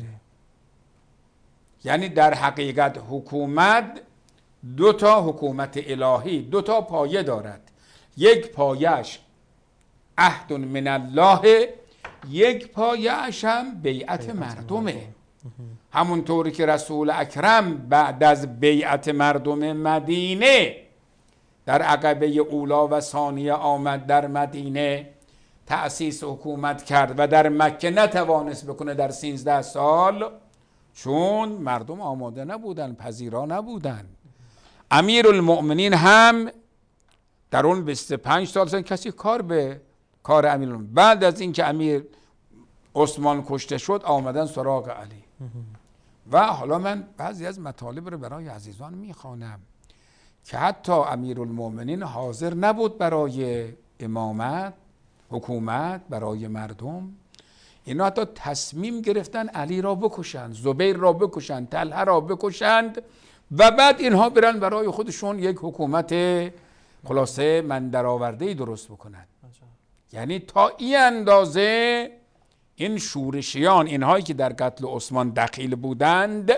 یعنی در حقیقت حکومت دو تا حکومت الهی دو تا پایه دارد، یک پایه‌اش عهد من الله، یک پایه‌اش هم بیعت مردمه. همونطوری که رسول اکرم بعد از بیعت مردم مدینه در عقبه اولا و ثانیه آمد در مدینه تأسیس حکومت کرد و در مکه نتوانست بکنه در سیزده سال، چون مردم آماده نبودن، پذیرا نبودن. امیر المؤمنین هم در اون بیست و پنج سال سن کسی کار به کار امیر المؤمنین، بعد از اینکه امیر عثمان کشته شد آمدن سراغ علی. و حالا من بعضی از مطالب رو برای عزیزان میخوانم که حتی امیر المؤمنین حاضر نبود برای امامت، حکومت، برای مردم. اینا حتی تصمیم گرفتن علی را بکشند، زبیر را بکشند، طلحه را بکشند و بعد اینها برن برای خودشون یک حکومت خلاصه من درآورده‌ای درست بکنند. یعنی تا این اندازه این شورشیان، اینهایی که در قتل عثمان دخیل بودند،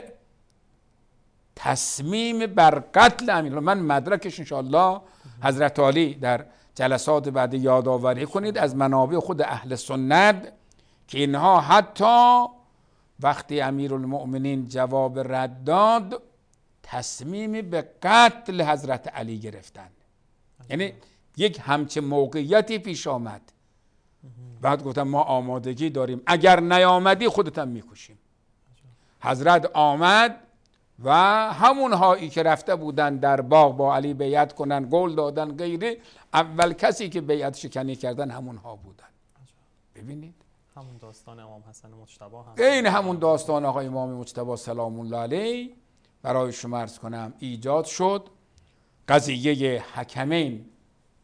تصمیم بر قتل امیر، من مدرکش انشاءالله حضرت عالی در جلسات بعد یادآوری کنید از منابع خود اهل سنت که اینها حتی وقتی امیرالمؤمنین جواب رد داد تصمیم به قتل حضرت علی گرفتند. یعنی یک همچه موقعیتی پیش آمد، بعد گفتم ما آمادگی داریم، اگر نیامدی خودت هم میکشیم. حضرت آمد و همون هایی که رفته بودن در باغ با علی بیعت کنن، قول دادن غیره، اول کسی که بیعت شکنی کردن همون ها بودن. ببینید همون داستان امام حسن مجتبی هم این همون داستان آقای امام مجتبی سلام الله علیه برای شما عرض کنم ایجاد شد. قضیه حکمین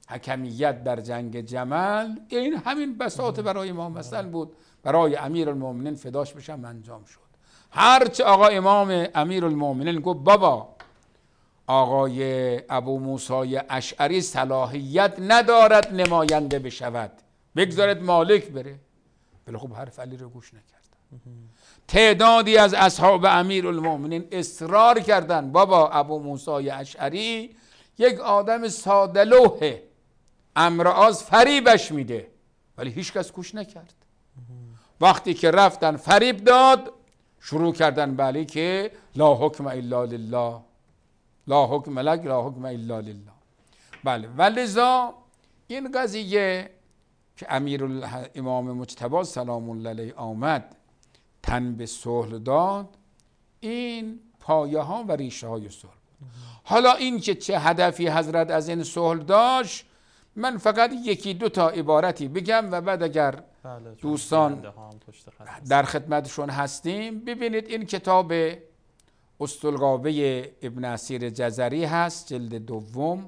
حکمیت در جنگ جمل، این همین بساط برای امام حسن بود، برای امیر المؤمنین فداش بشم انجام شد. هرچه آقا امام امیر المؤمنین گفت بابا آقای ابو موسی اشعری صلاحیت ندارد نماینده بشود، بگذارد مالک بره، ولی خب حرف علی رو گوش نکرد. تعدادی از اصحاب امیر المؤمنین اصرار کردند بابا ابو موسی اشعری یک آدم ساده لوحه، امرآز فریبش میده، ولی هیچ کس گوش نکرد. وقتی که رفتن فریب داد، شروع کردن بله که لا حکم الا لله، لا حکم لک لا حکم الا لله. بله، ولذا این قضیه که امیر امام مجتبی سلام الله علیه آمد تن به صلح داد، این پایه ها و ریشه های صلح. حالا این که چه هدفی حضرت از این صلح داشت، من فقط یکی دو تا عبارتی بگم و بعد اگر دوستان در خدمتشون هستیم ببینید. این کتاب اسطالقابه ابن اسیر جزری هست، جلد دوم،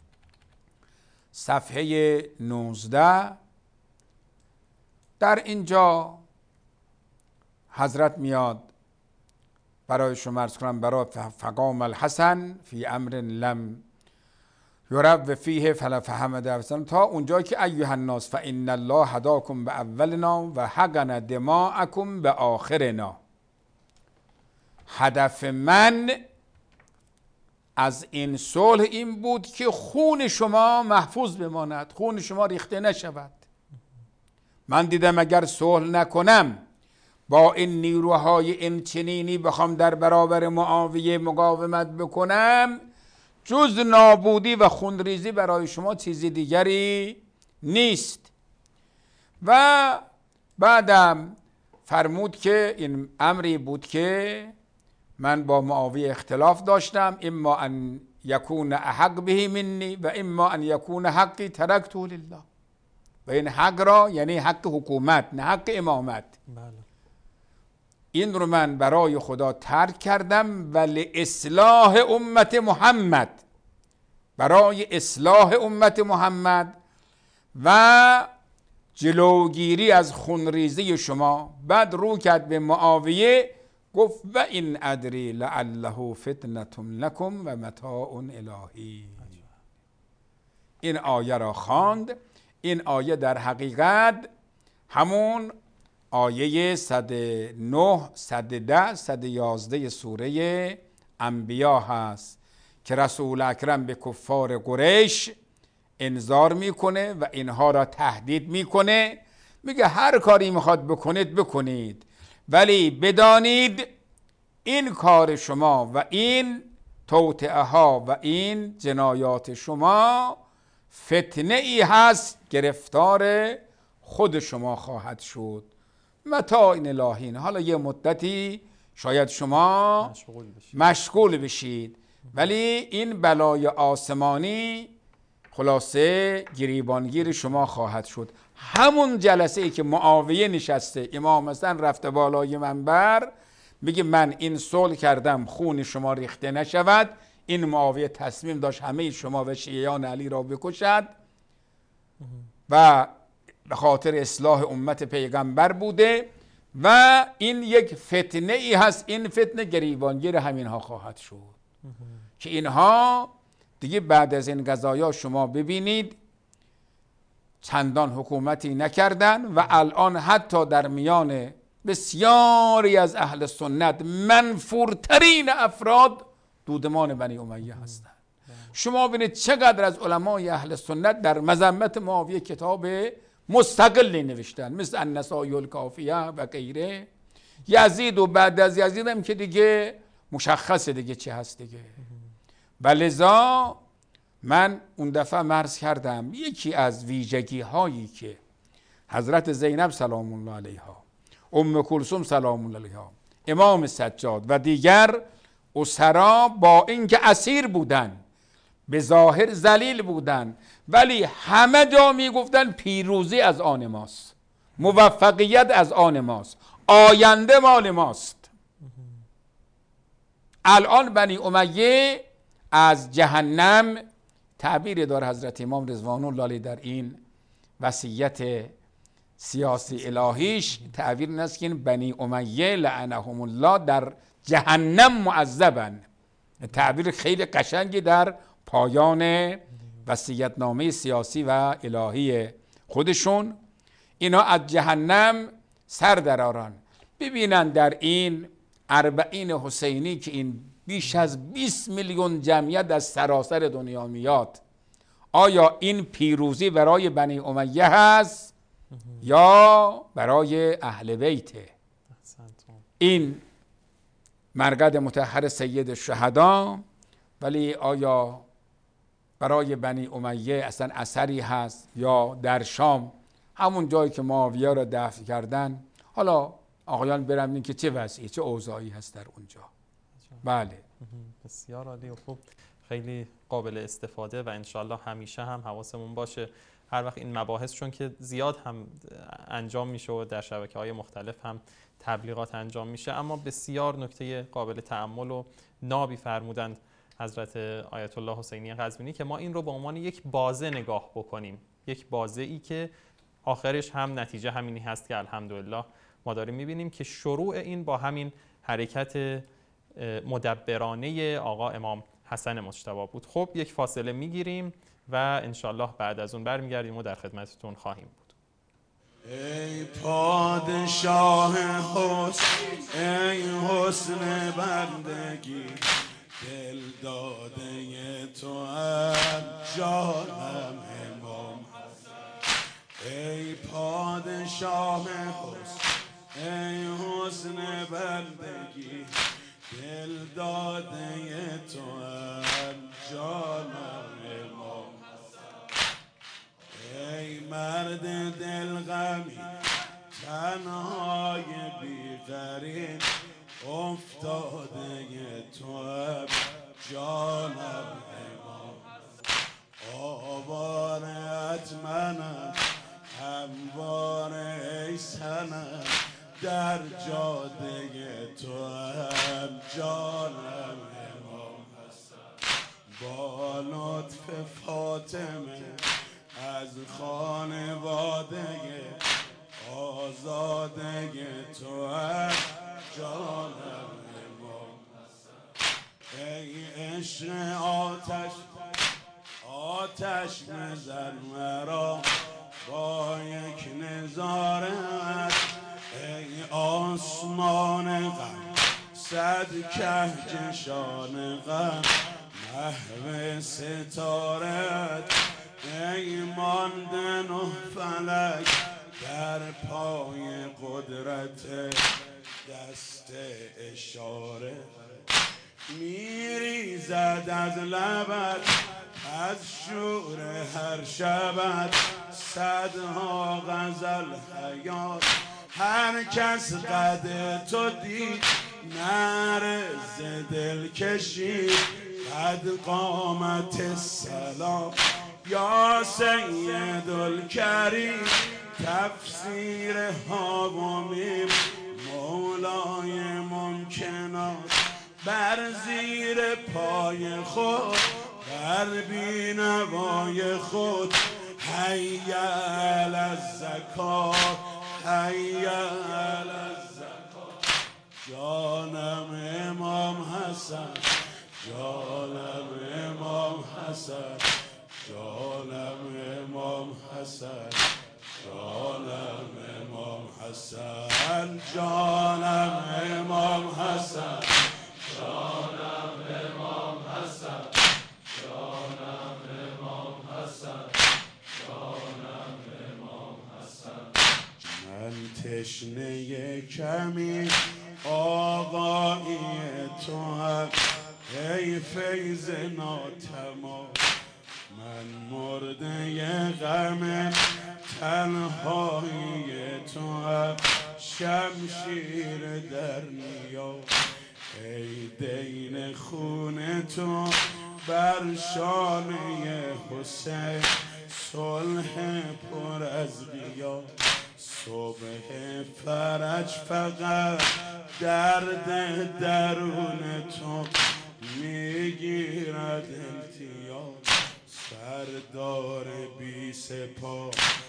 صفحه نوزده. در اینجا حضرت میاد برای شما عرض کنم، برای فقام الحسن فی امر لم یرب فیه فلفهم درسن، تا اونجایی که ایها الناس فان الله هداکم به اولنا و حقن دماءکم به آخرنا. هدف من از این صلح این بود که خون شما محفوظ بماند، خون شما ریخته نشود. من دیدم اگر صلح نکنم، با این نیروهای این چنینی بخوام در برابر معاویه مقاومت بکنم، جز نابودی و خونریزی برای شما چیزی دیگری نیست. و بعدم فرمود که این امری بود که من با معاویه اختلاف داشتم، اما ان یکون احق به منی و اما ان یکون حقی ترکته لله. و این حق را یعنی حق حکومت، نه حق امامت. بله. این رو من برای خدا ترک کردم ولی اصلاح امت محمد، برای اصلاح امت محمد و جلوگیری از خونریزی شما. بعد رو کرد به معاویه، گفت و این ادری لعله فتنة لکم و متاع الهی. این آیه را خواند. این آیه در حقیقت همون آیه صد و نه، صد و ده، صد و یازده سوره انبیا هست که رسول اکرم به کفار قریش انذار میکنه و اینها را تهدید میکنه. میگه هر کاری میخواد بکنید بکنید، ولی بدانید این کار شما و این توطئه ها و این جنایات شما فتنه ای هست، گرفتار خود شما خواهد شد. متاع الهین، حالا یه مدتی شاید شما مشغول بشید, مشغول بشید. ولی این بلای آسمانی خلاصه گریبانگیر شما خواهد شد. همون جلسه ای که معاویه نشسته، امام حسن رفته بالای منبر میگه من این صلح کردم خون شما ریخته نشود، این معاویه تصمیم داشت همه شما و شیعیان علی را بکشد و به خاطر اصلاح امت پیغمبر بوده و این یک فتنه ای هست. این فتنه گریبانگیر همینها خواهد شد که اینها دیگه بعد از این قضایا شما ببینید چندان حکومتی نکردن و الان حتی در میان بسیاری از اهل سنت منفورترین افراد دودمان بنی امیه هستند. شما ببینید چقدر از علمای اهل سنت در مذمت معاویه کتاب مستقلی نوشتن، مثل النصائح الکافیه و غیره. یزید و بعد از یزید هم که دیگه مشخصه دیگه چه هست دیگه. بلذا من اون دفعه مرز کردم یکی از ویژگی هایی که حضرت زینب سلام الله علیها، ام کلثوم سلام الله علیها، امام سجاد و دیگر اسرا با اینکه اسیر بودن، به ظاهر ذلیل بودن، ولی همه جا میگفتن پیروزی از آن ماست، موفقیت از آن ماست، آینده مال ماست. الان بنی امیه از جهنم تعبیر دار حضرت امام رضوان الله علیه در این وصیت سیاسی الهیش، تعبیر این است که این بنی امیه لعنهم الله در جهنم معذبن. تعبیر خیلی قشنگی در پایان وصیت‌نامه سیاسی و الهی خودشون. اینا از جهنم سر درآرن. ببینن در این اربعین حسینی که این بیش از بیست میلیون جمعیت از سراسر دنیا میاد، آیا این پیروزی برای بنی امیه هست یا برای اهل بیته؟ این مرقد مطهر سید الشهدا، ولی آیا برای بنی امیه اصلا اثری هست؟ یا در شام همون جایی که معاویه را دفن کردن، حالا آقایان برم که چه وضعی چه اوضاعی هست در اونجا. بله بسیار عالی و خوب، خیلی قابل استفاده و انشالله همیشه هم حواسمون باشه هر وقت این مباحث، چون که زیاد هم انجام میشه و در شبکه‌های مختلف هم تبلیغات انجام میشه، اما بسیار نکته قابل تأمل و نابی فرمودند حضرت آیت الله حسینی قزوینی که ما این رو به عنوان یک بازه نگاه بکنیم، یک بازه ای که آخرش هم نتیجه همینی هست که الحمدلله ما داریم میبینیم که شروع این با همین حرکت مدبرانه آقا امام حسن مجتبی بود. خب یک فاصله میگیریم و انشالله بعد از اون برمیگردیم و در خدمتتون خواهیم بود. ای پادشاه حسن، ای حسن بندگی، دل داده تو از جانم امام حسن. ای پادشاه حسن، ای حسن بندگی، دل داده تو از جانم امام حسن. ای مرد دل غمی تنهای بی‌قرین، افتاده تو از جانم امام حسن. آوارت منم همواره ای سنم، در جاده تو هم جانم امام حسن. با لطف فاطمه از خانواده آزاده تو هم جانم امام حسن. ای عشق آتش آتش بزن مرا با یک نظارت، ای آسمان غم صد کهکشان غم محو ستارت، ای ماندن و فلک در پای قدرت دست اشاره، میریزد از لبت از شور هر شبت صدها غزل حیات، هر کس قد تو دید نرز دل کشید، قد قامت السلام یا سید الکریم، تفسیر ها و میم مولای ممکنات، بر زیر پای خود بر بینوای خود، حی علی الزکات حی علی الزکات. جانم امام حسن، جانم امام حسن، جانم امام حسن، جانم امام حسن، جانم امام حسن، جانم امام حسن، جانم امام حسن، جانم امام حسن. من تشنه کمی آقایی تو هم، ای فیض ناتمام، من مرده غم تنهایی تو هم، شمشیر در نیا، ای دین خون تو بر شانه حسین، صلح پر از غیا، صبح فرج فقط درد درون تو میگیرد امتیاز، سردار بی سپاه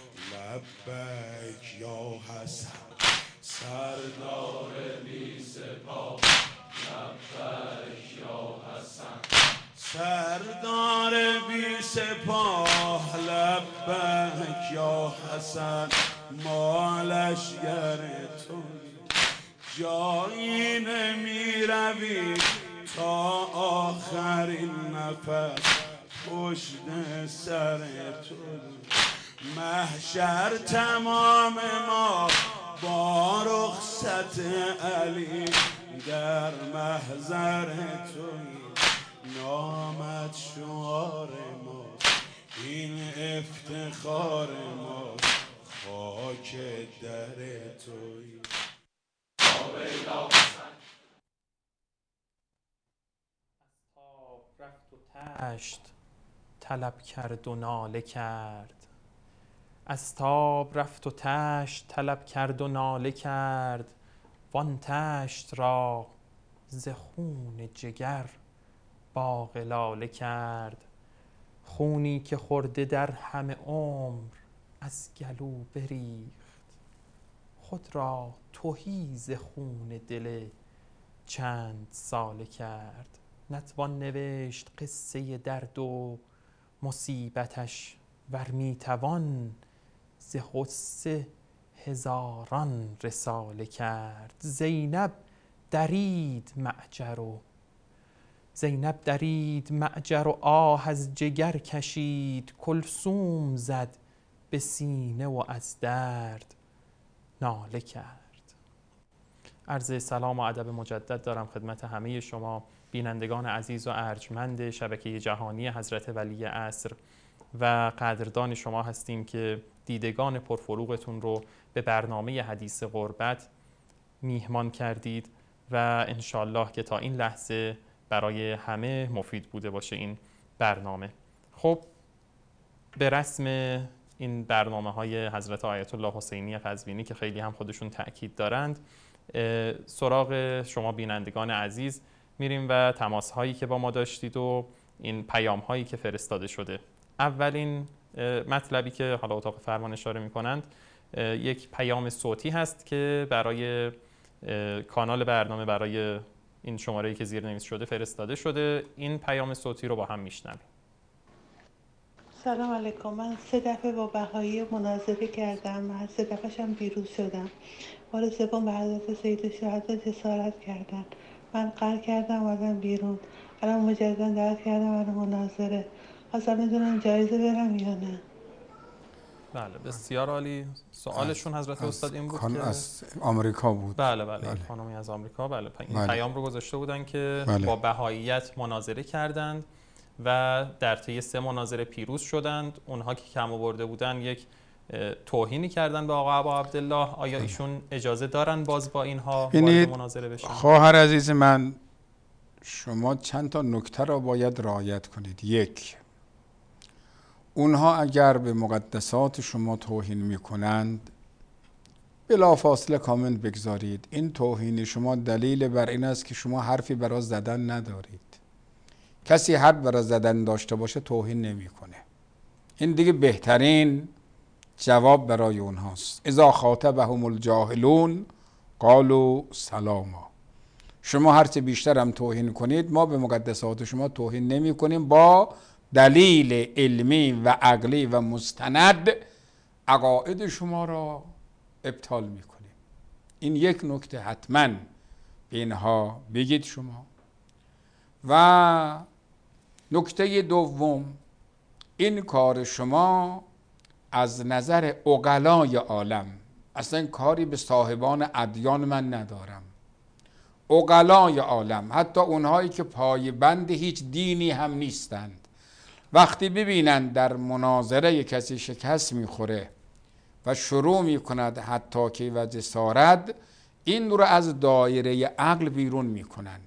لبک یا حسن سردار بی سپاه لبک یا حسن سردار بی سپاه لبک یا حسن ما لشگر تو جایی نمی روی تا آخرین نفس پشت سر تو محشر تمام ما با رخصت علی در محضر توی نامت شعار ما این افتخار ما خاک در توی رفت و تشت طلب کرد و ناله کرد از تاب رفت و تشت طلب کرد و ناله کرد وان تشت را ز خون جگر باغ لاله کرد خونی که خورده در همه عمر از گلو بریخت خود را تهی ز خون دل چند ساله کرد نتوان نوشت قصه درد و مصیبتش ور میتوان ز غصه هزاران رساله کرد زینب درید معجر و زینب درید معجر و آه از جگر کشید کلثوم زد به سینه و از درد ناله کرد. عرض سلام و ادب مجدد دارم خدمت همه شما بینندگان عزیز و ارجمند شبکه جهانی حضرت ولی عصر و قدردان شما هستیم که دیدگان پرفروغتون رو به برنامه حدیث غربت میهمان کردید و انشالله که تا این لحظه برای همه مفید بوده باشه این برنامه. خب به رسم این برنامه های حضرت آیت الله حسینی قزوینی که خیلی هم خودشون تأکید دارند سراغ شما بینندگان عزیز میریم و تماس هایی که با ما داشتید و این پیام هایی که فرستاده شده. اولین مطلبی که حالا اتاق فرمان اشاره میکنند یک پیام صوتی هست که برای کانال برنامه برای این شماره‌ای که زیرنویس شده فرستاده شده. این پیام صوتی رو با هم میشنویم. سلام علیکم. من سه دفعه با بهایی مناظره کردم و هر سه دفعه‌ش هم پیروز شدم. بار سوم به حضرت سید الشهدا جسارت کردن. من قهر کردم اومدم بیرون. الان مجددا دعوت کردم برای مناظره. خواستم بدونم جایزه برم یا نه. بله بسیار عالی. سوالشون حضرت استاد این بود که از آمریکا بود. بله بله, بله. خانمی از آمریکا بله این بله. پیام رو گذاشته بودن که بله. با بهاییت مناظره کردند و در طی سه مناظره پیروز شدند. اونها که کم آورده بودن یک توهینی کردن به آقا ابا عبدالله. آیا ایشون اجازه دارن باز با اینها وارد مناظره بشن؟ خواهر عزیز من، شما چند تا نکته را باید رعایت کنید. یک، اونها اگر به مقدسات شما توهین میکنند بلافاصله کامنت بگذارید. این توهین شما دلیل بر این است که شما حرفی برای زدن ندارید. کسی حرف برای زدن داشته باشه توهین نمیکنه. این دیگه بهترین جواب برای اونهاست. اذا خاطبهم الجاهلون قالوا سلاما. شما هرچه بیشتر هم توهین کنید ما به مقدسات شما توهین نمی کنیم. با دلیل علمی و عقلی و مستند عقاید شما را ابطال می کنیم. این یک نکته حتما به اینها بگید شما. و نکته دوم، این کار شما از نظر عقلای عالم، اصلا کاری به صاحبان ادیان من ندارم، عقلای عالم، حتی اونهایی که پایبند هیچ دینی هم نیستند، وقتی ببینند در مناظره کسی شکست میخوره و شروع میکند حتی که و جسارت، این رو از دایره عقل بیرون میکنن.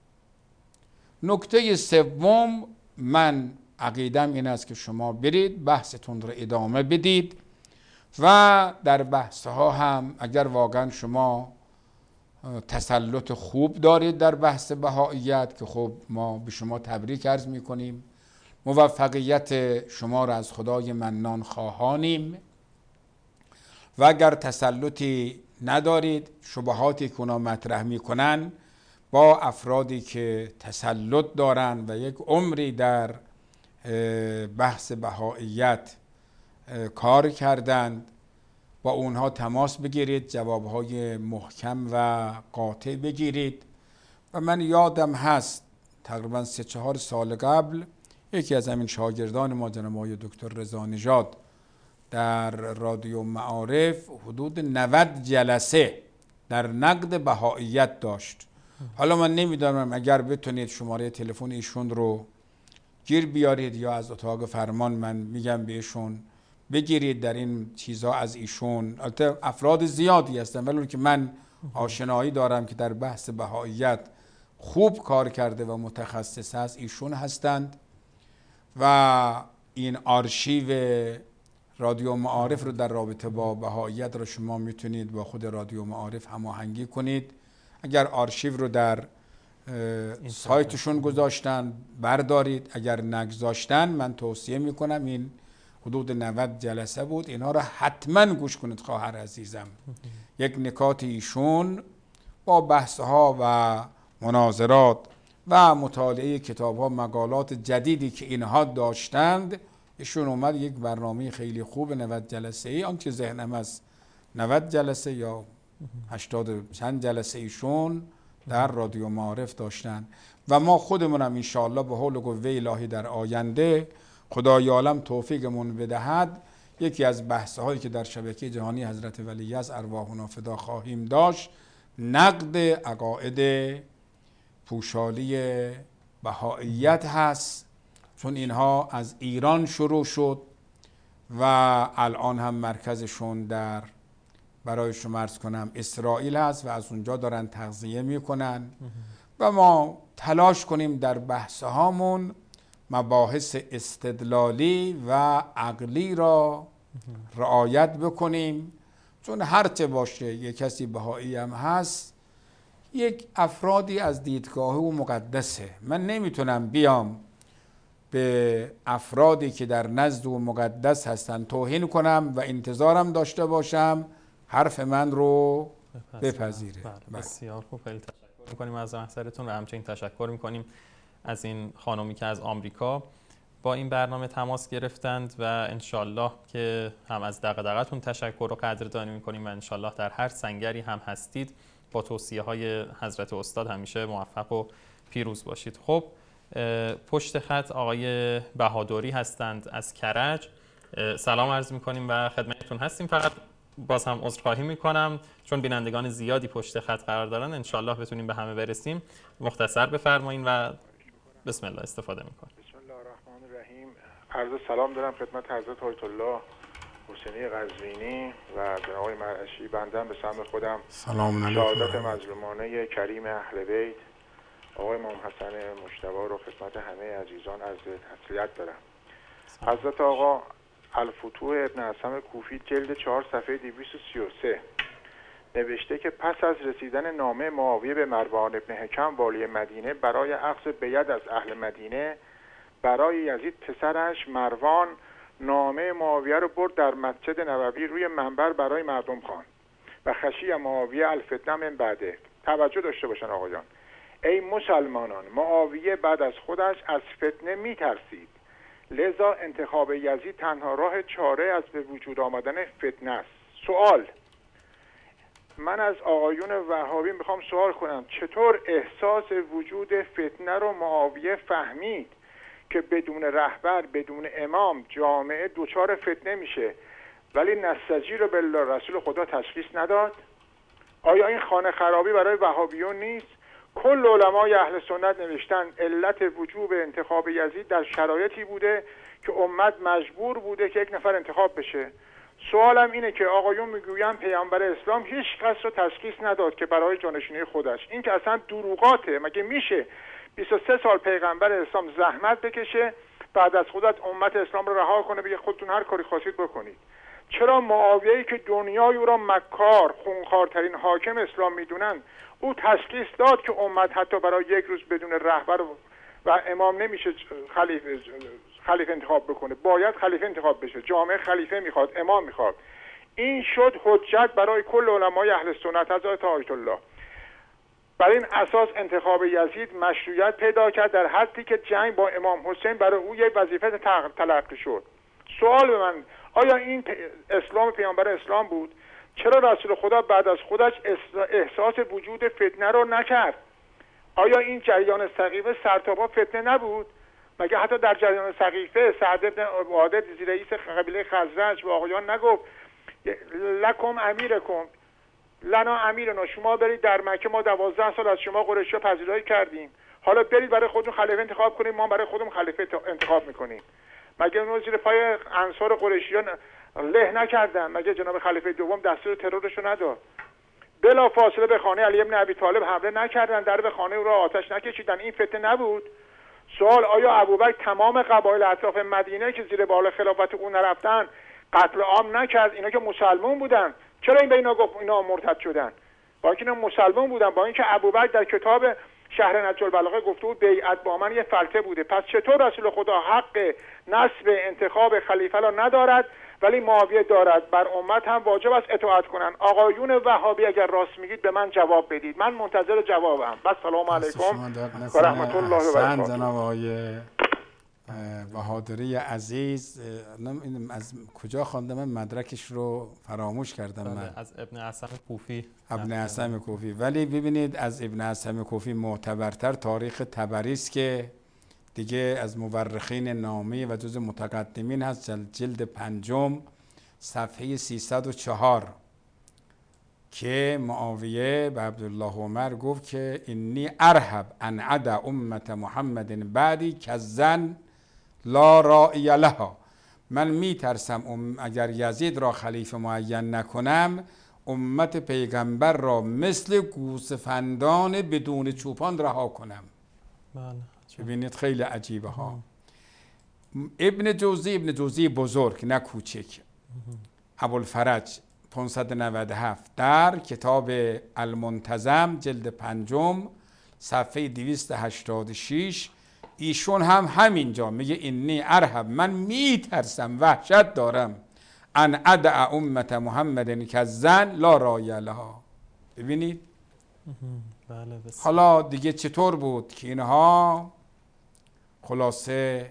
نکته سوم، من عقیدم این است که شما برید بحثتون رو ادامه بدید و در بحث ها هم اگر واقعا شما تسلط خوب دارید در بحث بهائیت که خب ما به شما تبریک عرض میکنیم، موفقیت شما را از خدای منان خواهانیم و اگر تسلطی ندارید، شبهاتی که اونا مطرح میکنن با افرادی که تسلط دارن و یک عمری در بحث بهائیت کار کردند، با اونها تماس بگیرید، جوابهای محکم و قاطع بگیرید. و من یادم هست تقریبا سه چهار سال قبل یکی از همین شاگردان ما جناب آقای دکتر رضا نژاد در رادیو معارف حدود نود جلسه در نقد بهائیت داشت. حالا من نمیدونم اگر بتونید شماره تلفن ایشون رو گیر بیارید یا از اتاق فرمان من میگم بهشون بگیرید در این چیزها از ایشون. البته افراد زیادی هستن ولی که من آشنایی دارم که در بحث بهائیت خوب کار کرده و متخصص هست ایشون هستند و این آرشیو رادیو معارف رو در رابطه با بهائیت رو شما میتونید با خود رادیو معارف هماهنگی کنید. اگر آرشیو رو در سایتشون گذاشتن بردارید، اگر نگذاشتن من توصیه میکنم، این حدود نود جلسه بود، اینها رو حتما گوش کنید خواهر عزیزم. یک نکات ایشون با بحثها و مناظرات و مطالعه کتابها، مقالات جدیدی که اینها داشتند، ایشون اومد یک برنامه خیلی خوب نود جلسه ای، آنچه ذهنم از نود جلسه یا هشتاد چند جلسه ایشون در رادیو معارف داشتن و ما خودمونم انشاءالله به حول و قوه الهی در آینده خدای عالم توفیقمون بدهد یکی از بحث‌هایی که در شبکه جهانی حضرت ولیعصر ارواحنا فدا خواهیم داشت نقد عقاید پوشالی بهائیت هست، چون اینها از ایران شروع شد و الان هم مرکزشون در برای شما عرض کنم اسرائیل هست و از اونجا دارن تغذیه میکنن و ما تلاش کنیم در بحث هامون مباحث استدلالی و عقلی را رعایت بکنیم، چون هرچه باشه یک کسی بهایی هم هست یک افرادی از دیدگاه او مقدسه. من نمیتونم بیام به افرادی که در نزد او مقدس هستن توهین کنم و انتظارم داشته باشم حرف من رو بپذیره. بله. بسیار خوب، خیلی تشکر میکنیم از محضرتون و همچنین تشکر میکنیم از این خانومی که از آمریکا با این برنامه تماس گرفتند و انشالله که هم از دغدغه‌تون تشکر و قدردانی میکنیم و انشالله در هر سنگری هم هستید با توصیه های حضرت استاد همیشه موفق و پیروز باشید. خب پشت خط آقای بهادری هستند از کرج. سلام عرض میکنیم و خدمتتون هستیم. فقط باز هم عذرخواهی میکنم چون بینندگان زیادی پشت خط قرار دارن، انشالله بتونیم به همه برسیم. مختصر بفرمایید و بسم الله استفاده میکنم. بسم الله الرحمن الرحیم. عرض سلام دارم خدمت حضرت آیت الله حسینی قزوینی و جناب آقای مرعشی. بندم به سهم خودم سلام علیکم شهادت مظلومانه کریم اهل بیت آقای امام حسن مجتبی رو خدمت همه عزیزان عرض تسلیت دارم. حضرت آقا الفتوح ابن حسن کوفی جلد چهار صفحه دویست و سی و سه نوشته که پس از رسیدن نامه معاویه به مروان ابن حکم والی مدینه برای اخذ بیعت از اهل مدینه، برای یزید پسرش مروان نامه معاویه رو برد در مسجد نبوی روی منبر برای مردم خواند و خشی معاویه الفتنه من بعده. توجه داشته باشن آقایان، ای مسلمانان، معاویه بعد از خودش از فتنه میترسید، لذا انتخاب یزید تنها راه چاره از به وجود آمدن فتنه است. سوال، من از آقایون وهابی میخوام سوال کنم چطور احساس وجود فتنه رو معاویه فهمید که بدون رهبر بدون امام جامعه دوچار فتنه میشه ولی نسجی رو به رسول خدا تشخیص نداد؟ آیا این خانه خرابی برای وهابیون نیست؟ کل علمای اهل سنت نوشتن علت وجوب انتخاب یزید در شرایطی بوده که امت مجبور بوده که یک نفر انتخاب بشه. سوالم اینه که آقایون میگوین پیامبر اسلام هیچ کس رو تشخیص نداد که برای جانشینی خودش. این که اصلا دروغاته. مگه میشه بیست و سه سال پیغمبر اسلام زحمت بکشه بعد از خودت امت اسلام رو رها کنه بگه خودتون هر کاری خواستید بکنید؟ چرا معاویه‌ای که دنیای او را مکار خونخوارترین حاکم اسلام میدونن او تشخیص داد که امت حتی برای یک روز بدون رهبر و امام نمیشه خلیفه خلیفه انتخاب بکنه، باید خلیفه انتخاب بشه، جامعه خلیفه میخواد، امام میخواد. این شد حجت برای کل علمای اهل سنت حضرت آیت الله. بر این اساس انتخاب یزید مشروعیت پیدا کرد در حدی که جنگ با امام حسین برای او یک وظیفه تلقی شد. سوال به من، آیا این اسلام پیامبر اسلام بود؟ چرا رسول خدا بعد از خودش احساس وجود فتنه رو نکرد؟ آیا این جریان سقیفه سرتاپا فتنه نبود؟ مگه حتی در جریان سقیفه سعد بن عباده رئیس قبیله خزرج به آقایان نگفت لکم امیرکم لنا امیرنا، شما برید در مکه، ما دوازده سال از شما قریشی‌ها پذیرایی کردیم، حالا برید برای خودتون خلیفه انتخاب کنید، ما برای خودمون خلیفه انتخاب میکنیم. مگه اونو زیر پای انصار قریشیان له نکردن؟ مگه جناب خلیفه دوم دستور ترورشو نداد؟ بلا فاصله به خانه علی ابن ابی طالب حمله نکردن، در به خانه او را آتش نکشیدن؟ این فتنه نبود؟ سوال، آیا ابوبکر تمام قبایل اطراف مدینه که زیر بال خلافت او نرفتن قتل عام نکرد؟ اینا که مسلمان بودن، چرا این به اینا گفت اینا مرتد شدن؟ با اینکه اینا مسلمان بودن، با اینکه ابوبکر در کتاب شهر نهج البلاغه گفته بود بیعت با من یه فلته بوده. پس چطور رسول خدا حق نصب انتخاب خلیفه را ندارد ولی معاویه دارد؟ بر امت هم واجب است اطاعت کنن. آقایون وهابی اگر راست میگید به من جواب بدید، من منتظر جوابم. بس سلام علیکم و رحمت الله و برکاته. جناب آقای بهادری عزیز، از کجا خواندم من مدرکش رو فراموش کردم. من از ابن اسم کوفی. ابن اسم کوفی. ولی ببینید از ابن اسم کوفی معتبرتر تاریخ طبری است که دیگه از مورخین نامی و جز متقدمین هست، جلد پنجم صفحه سیصد و چهار، که معاویه به عبدالله عمر گفت که انی ارهب ان عد امت محمد بعدی کزن لا راعی لها، من می ترسم اگر یزید را خلیفه معین نکنم امت پیغمبر را مثل گوسفندان بدون چوپان رها کنم. ببینید خیلی عجیبه ها. ابن جوزی، ابن جوزی بزرگ نه کوچک، ابوالفرج پانصد و نود و هفت در کتاب المنتظم جلد پنجم صفحه دویست و هشتاد و شش ایشون هم همینجا میگه انی ارهب، من میترسم، وحشت دارم، ان ادع امت محمد کزن لا رای لها. ببینید حالا دیگه چطور بود که اینها خلاصه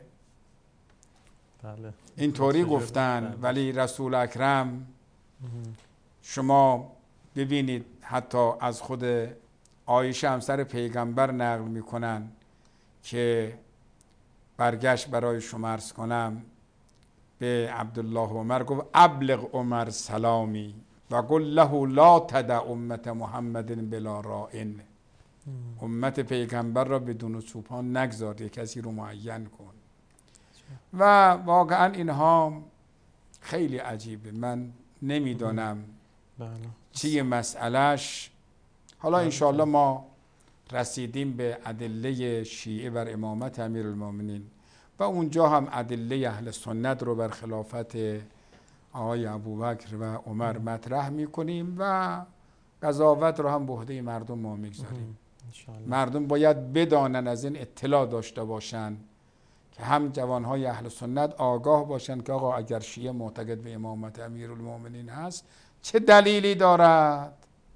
اینطوری گفتن. ولی رسول اکرم شما ببینید حتی از خود عایشه همسر پیغمبر نقل میکنن که برگشت برای شما عرض کنم به عبدالله عمر گفت ابلغ عمر سلامی و قل له لا تدع امت محمد بلا رائن، امت پیغمبر را بدون چوپان نگذار، یک کسی رو معین کن. و واقعا اینها خیلی عجیبه، من نمیدانم چیه مسئلهش. حالا انشاءالله ما رسیدیم به ادله شیعه بر امامت امیرالمومنین و اونجا هم ادله اهل سنت رو بر خلافت آقای ابوبکر و عمر مطرح میکنیم و قضاوت رو هم به عهده مردم ما میگذاریم. مردم باید بدانن، از این اطلاع داشته باشن که هم جوانهای اهل سنت آگاه باشن که آقا اگر شیعه معتقد به امامت امیرالمومنین هست چه دلیلی دارد،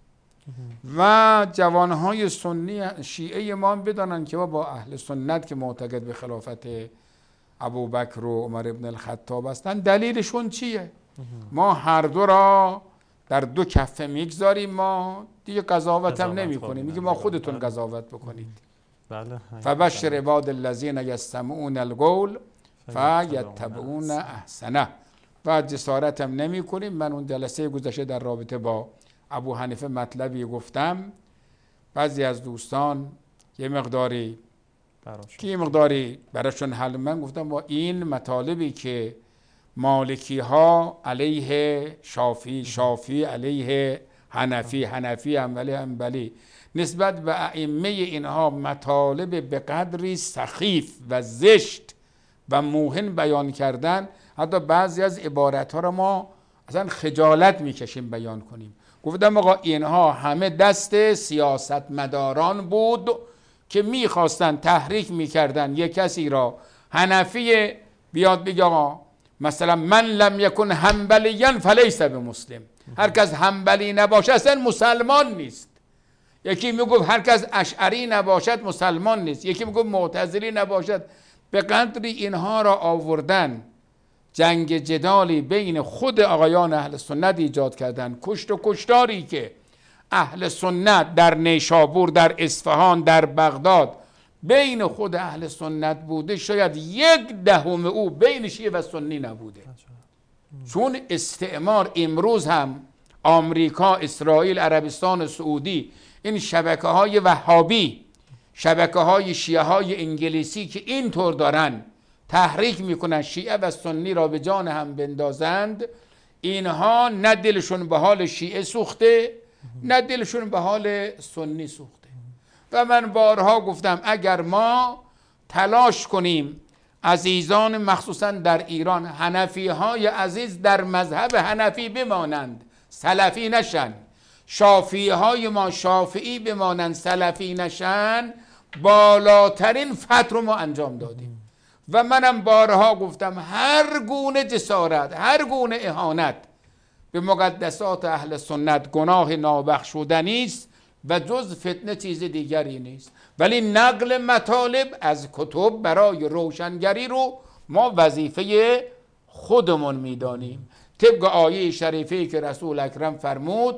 و جوانهای سنی شیعه ما بدانن که با اهل سنت که معتقد به خلافت ابوبکر و عمر ابن الخطاب هستن دلیلشون چیه. ما هر دو را در دو کفه میگذاریم، ما دیگه قضاوت هم نمی کنیم، میگه ما خودتون قضاوت بکنید. فبشر عباد الذین یستمعون القول فیتبعون احسنه. و جسارت هم نمی کنیم. من اون جلسه گذشته در رابطه با ابو حنیفه مطلبی گفتم، بعضی از دوستان یه مقداری که یه مقداری براشون حل، من گفتم با این مطالبی که مالکی ها علیه شافی، شافی علیه حنفی، حنفی انبلی انبلی، نسبت به ائمه اینها مطالب به قدری سخیف و زشت و موهن بیان کردن، حتی بعضی از عبارت ها را ما اصلا خجالت میکشیم بیان کنیم. گفتم آقا اینها همه دست سیاستمداران بود که میخواستن تحریک میکردن یک کسی را حنفی بیاد بگه آقا مثلا من لم یکن حنبلیا فلیس بمسلم، هر کس حنبلی نباشه اصلا مسلمان نیست. یکی میگفت هر کس اشعری نباشد مسلمان نیست، یکی میگفت معتزلی نباشد. به قدری اینها را آوردن جنگ جدالی بین خود آقایان اهل سنت ایجاد کردن، کشت و کشتاری که اهل سنت در نیشابور، در اصفهان، در بغداد بین خود اهل سنت بوده، شاید یک دهم او بین شیعه و سنی نبوده. چون استعمار امروز هم آمریکا، اسرائیل، عربستان سعودی، این شبکه های وهابی، شبکه های شیعه های انگلیسی که اینطور دارن تحریک میکنن شیعه و سنی را به جان هم بندازند، اینها نه دلشون به حال شیعه سوخته نه دلشون به حال سنی سوخته. و من بارها گفتم اگر ما تلاش کنیم عزیزان مخصوصا در ایران، حنفی های عزیز در مذهب حنفی بمانند سلفی نشن، شافعی های ما شافعی بمانند سلفی نشن، بالاترین فتح رو ما انجام دادیم. و منم بارها گفتم هر گونه جسارت، هر گونه اهانت به مقدسات اهل سنت گناه نابخشودنی است و جز فتنه چیز دیگری نیست. ولی نقل مطالب از کتب برای روشنگری رو ما وظیفه خودمون میدانیم، طبق آیه شریفه که رسول اکرم فرمود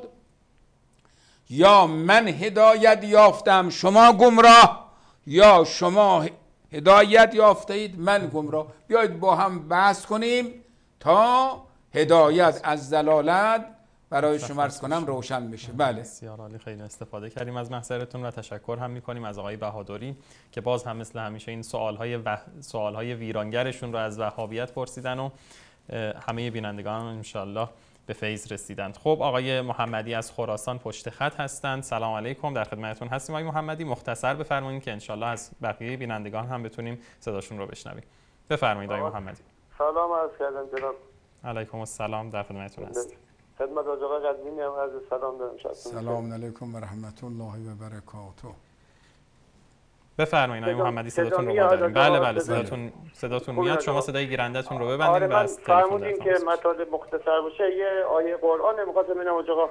یا من هدایت یافتم شما گمراه، یا شما هدایت یافته اید من گمراه. بیایید با هم بحث کنیم تا هدایت از ضلالت برای شما عرض کنم روشن بشه. بله بسیار عالی، خیلی استفاده کردیم از محضرتون و تشکر هم میکنیم از آقای بهادری که باز هم مثل همیشه این سوالهای و... سوالهای ویرانگرشون رو از وهابیت پرسیدن و همه بینندگان هم انشالله به فیض رسیدند. خب آقای محمدی از خراسان پشت خط هستند. سلام علیکم، در خدمتتون هستیم. آقای محمدی مختصر بفرمایید که انشالله از بقیه بینندگان هم بتونیم صداشون رو بشنویم. بفرمایید آقای محمدی. سلام عرض کردم جناب. علیکم السلام، در خدمتتون هستیم. خدمت آقای قدیمی هم عرض سلام دارم. سلام علیکم و رحمت الله و برکاته. بفرمایید آقای محمدی، صداتون رو داریم. بله بله صداتون صداتون میاد. شما صدای گیرنده‌تون رو ببندید و از تلفن فرمودین که مطالب مختصر باشه. یه آیه قرآن می‌خواستم ببینم آقا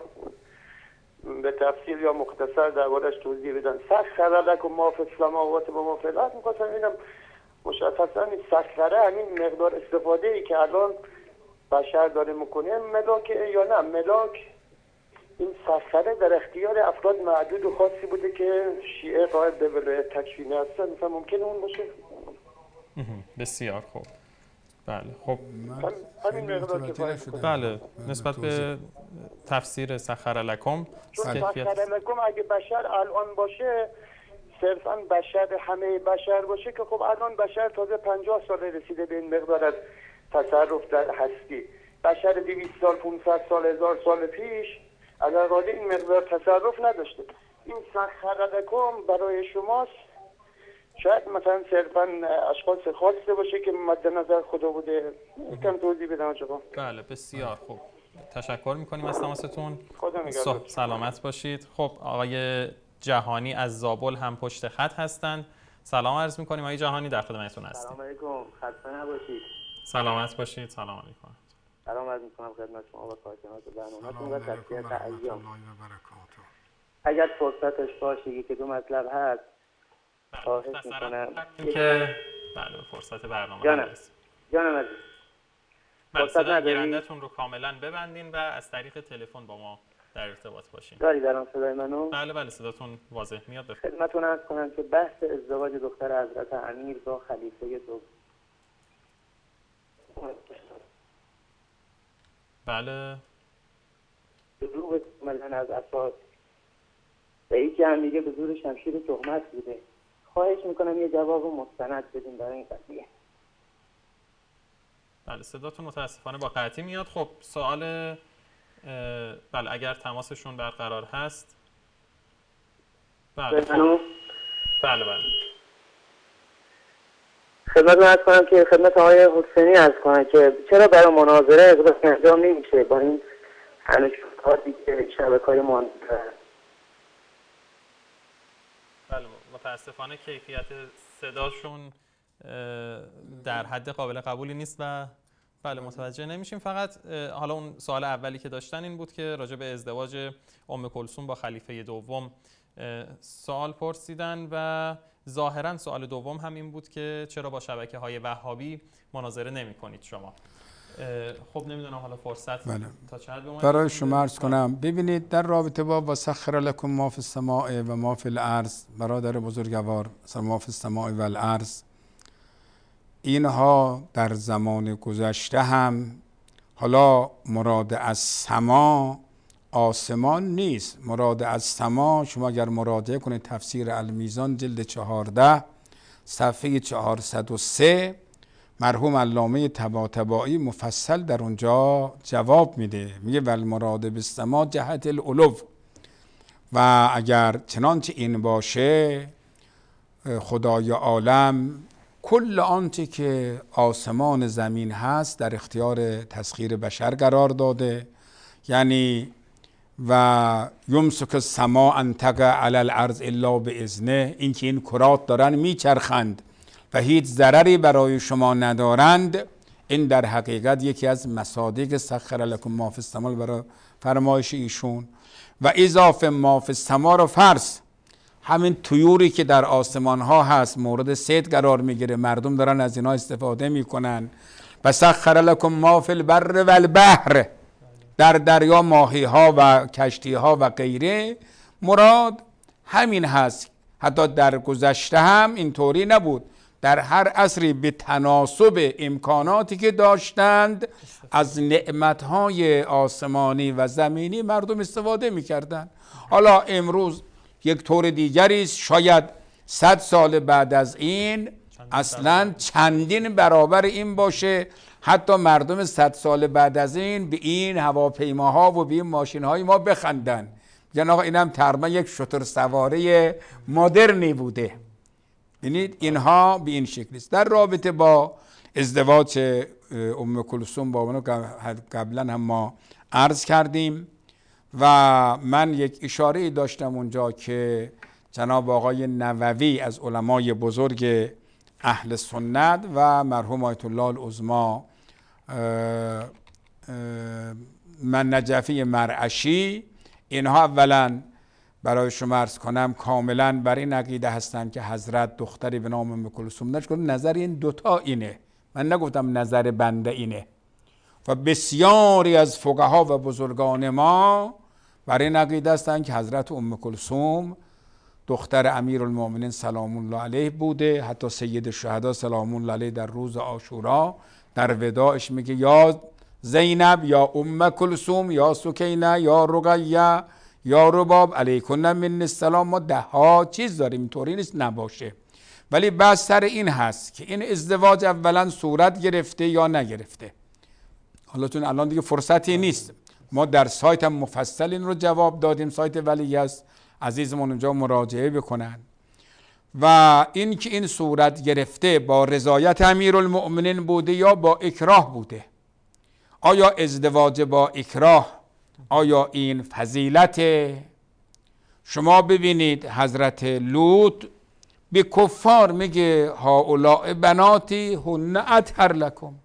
به تفصیل یا مختصر دربارش توضیح بدن. سخر لکم ما فی السماوات و ما فی الارض. می‌خواستم ببینم مشخصا این سخره همین مقدار استفاده‌ای که الان بشر داره میکنه ملاک یا نه ملاک، این سخره در اختیار افراد معدود و خاصی بوده که شیعه قائل به ولایت تکفینی هستن، مثلا ممکنه اون باشه؟ بسیار خوب. بله خب همین مقدار کفایت میکنه. بله نسبت به تفسیر سخر لکم، سخر لکم اگه بشر الان باشه صرفا بشر همه بشر باشه که خب الان بشر تازه پنجاه ساله رسیده به این مقدار از تصرف در هستی. بشر دویست سال پانصد سال هزار سال پیش اگر قاعده این مقدار تصرف نداشته. این سخر لکم برای شماست، شاید مثلا صرفا اشخاص خاصه باشه که مد نظر خدا بوده. یکم توضیح بدم آقا. بله بسیار خوب، تشکر میکنیم از تماستون. خدا نگهدار. سلامت باشید. خب آقای جهانی از زابل هم پشت خط هستند. سلام عرض میکنیم آقای جهانی، در خدمتتون هستیم. سلام علیکم، خسته نباشید. سلامت باشید. سلام علیکم. سلام عرض میکنم خدمت شما و فاطمه برنامه‌تون و تسلیت ایام. اگر فرصتش باشه یکی دو مطلب هست خواهش میکنم که بله فرصت برنامه جانم هست. جانم عزیز. فرصت گیرنده‌تون رو کاملا ببندین و از طریق تلفن با ما در ارتباط باشین. داری در اون صدای منو؟ بله بله صداتون واضح میاد. بفرمایید. خدمتتون عرض کنم که بحث ازدواج دختر حضرت امیر با خلیفه دو بله رو کاملا از اساس به یکی هم میگه به زور شمشیر تهمت بوده. خواهش میکنم یه جواب مستند بدین برای این قضیه. بله صداتون متاسفانه با قطعی میاد. خب سوال بله اگر تماسشون برقرار هست. بله خب. بله بله خدمت رو عرض کنم که خدمت آقای حسینی عرض کنم که چرا برای مناظره اقدام انجام نمیشه با این انشاطاتی که شبکه‌های مناظره. بله متاسفانه کیفیت صداشون در حد قابل قبولی نیست و بله متوجه نمیشیم. فقط حالا اون سوال اولی که داشتن این بود که راجع به ازدواج ام کلثوم با خلیفه دوم سوال پرسیدن و ظاهرا سوال دوم هم این بود که چرا با شبکه های وهابی مناظره نمی کنید شما. خب نمیدونم حالا فرصت بله. تا چه حد برای شما عرض کنم. ببینید در رابطه با وسخر لکم ما فی السماء و ما فی الارض، برادر بزرگوار، ما فی السماء و الارض، اینها در زمان گذشته هم، حالا مراد از سما آسمان نیست، مراد از سما، شما اگر مراجعه کنید تفسیر المیزان جلد چهارده صفحه چهارصد و سه، مرحوم علامه طباطبایی مفصل در اونجا جواب میده، میگه ول مراد بالسما جهت العلو، و اگر چنانچه این باشه خدای عالم کل آنچه که آسمان زمین هست در اختیار تسخیر بشر قرار داده، یعنی و یمسک السماء ان تقع علی الارض الا باذنه، این که این کرات دارن میچرخند و هیچ ضرری برای شما ندارند، این در حقیقت یکی از مصادیق سخر لکم ما فی السماء برای فرمایش ایشون. و اضافه ما فی السماء رو فرض، همین طیوری که در آسمان ها هست مورد صید قرار میگیره، مردم دارن از اینا استفاده میکنن. و سخر لکم ما فی البر و البحر، در دریا ماهی ها و کشتی ها و غیره، مراد همین هست. حتی در گذشته هم اینطوری نبود، در هر عصری به تناسب امکاناتی که داشتند از نعمتهای آسمانی و زمینی مردم استفاده میکردند. حالا امروز یک طور دیگری است، شاید صد سال بعد از این اصلا چندین برابر این باشه، حتی مردم صد سال بعد از این به این هواپیماها و به این ماشینهای ما بخندن، یعنی آقا اینم تقریبا یک شتر سواره مدرنی بوده. ببینید اینها به این شکل است. در رابطه با ازدواج ام کلثوم با اونو قبلا هم ما عرض کردیم و من یک اشاره داشتم اونجا که جناب آقای نووی از علمای بزرگ اهل سنت و مرحوم آیت الله العظمی من نجفی مرعشی، اینها اولا برای شما عرض کنم کاملا بر این عقیده هستند که حضرت دختری به نام ام کلثوم داشت. نظر این دوتا اینه، من نگفتم نظر بنده اینه. و بسیاری از فقها و بزرگان ما بر این عقیده هستند که حضرت ام کلثوم دختر امیرالمؤمنین سلام الله علیه بوده. حتی سید الشهدا سلام الله علیه در روز عاشورا در وداعش میگه یا زینب یا ام کلثوم یا سکینه یا رقیه یا رباب علیکن من السلام. ما ده ها چیز داریم، اینطوری نیست نباشه، ولی بحث سر این هست که این ازدواج اولا صورت گرفته یا نگرفته. حالا چون الان دیگه فرصتی نیست، ما در سایت هم مفصل این رو جواب دادیم، سایت ولی است عزیزمون اونجا مراجعه بکنن. و این که این صورت گرفته با رضایت امیرالمؤمنین بوده یا با اکراه بوده، آیا ازدواج با اکراه آیا این فضیلت؟ شما ببینید حضرت لوط به کفار میگه هؤلاء بناتی هن اطهر لکم،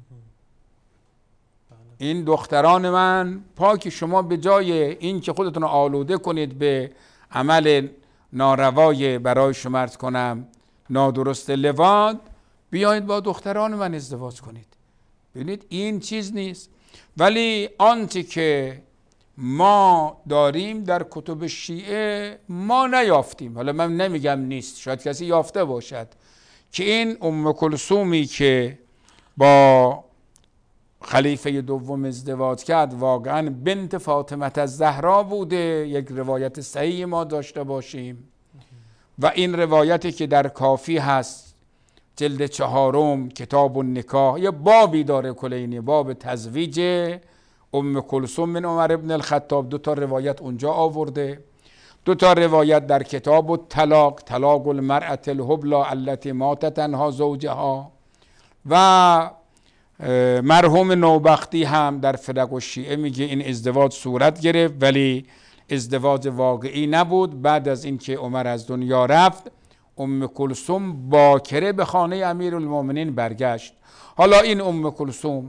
این دختران من پاک، شما به جای این که خودتون آلوده کنید به عمل ناروای برای شما عرض کنم نادرست لواط، بیایید با دختران من ازدواج کنید. ببینید این چیز نیست. ولی آنچه که ما داریم در کتب شیعه ما نیافتیم، حالا من نمیگم نیست، شاید کسی یافته باشد، که این ام کلثومی که با خلیفه دوم ازدواج کرد واقعا بنت فاطمه الزهرا بوده، یک روایت صحیح ما داشته باشیم. و این روایتی که در کافی هست جلد چهارم کتاب النکاح یه بابی داره کلینی، باب تزویج ام کلثوم من عمر ابن الخطاب، دو تا روایت اونجا آورده. دو تا روایت در کتاب الطلاق، طلاق المرأة الحبلی التي ماتت تنها زوجها، و مرحوم نوبختی هم در فرق الشیعه میگه این ازدواج صورت گرفت ولی ازدواج واقعی نبود. بعد از اینکه عمر از دنیا رفت، ام کلثوم باکره به خانه امیرالمومنین برگشت. حالا این ام کلثوم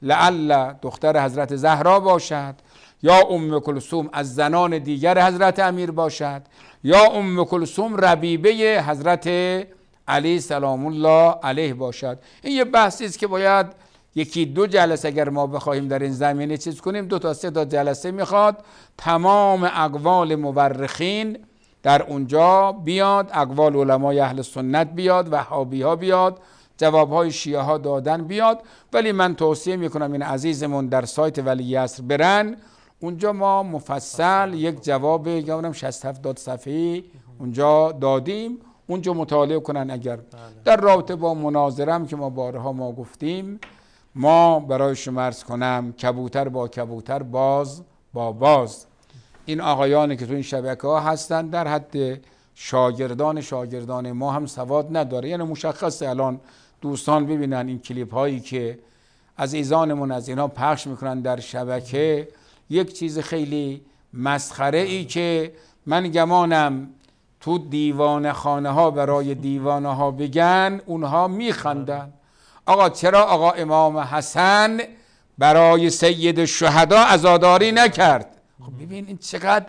لعل دختر حضرت زهرا باشد، یا ام کلثوم از زنان دیگر حضرت امیر باشد، یا ام کلثوم ربیبه حضرت علی سلام الله علیه باشد. این یه بحثی است که باید یکی دو جلسه اگر ما بخوایم در این زمینه چیز کنیم، دو تا سه تا جلسه میخواد تمام اقوال مورخین در اونجا بیاد، اقوال علمای اهل سنت بیاد، وهابی ها بیاد، جوابهای شیعه ها دادن بیاد. ولی من توصیه میکنم این عزیزمون در سایت ولی عصر برن، اونجا ما مفصل یک جواب یادم شصت هفتاد صفحه‌ای اونجا دادیم، اونجا مطالعه کنن. اگر در رابطه با مناظرم که ما بارها ما گفتیم، ما برای شما عرض کنم کبوتر با کبوتر، باز با باز. این آقایانی که تو این شبکه ها هستن در حد شاگردان شاگردان ما هم سواد نداره. یعنی مشخصه الان دوستان ببینن این کلیپ هایی که عزیزانمون از اینا پخش میکنن در شبکه، یک چیز خیلی مسخره ای که من گمانم تو دیوان خانه ها برای دیوانه ها بگن اونها میخندن. آقا چرا آقا امام حسن برای سید الشهدا عزاداری نکرد؟ خب ببین این چقدر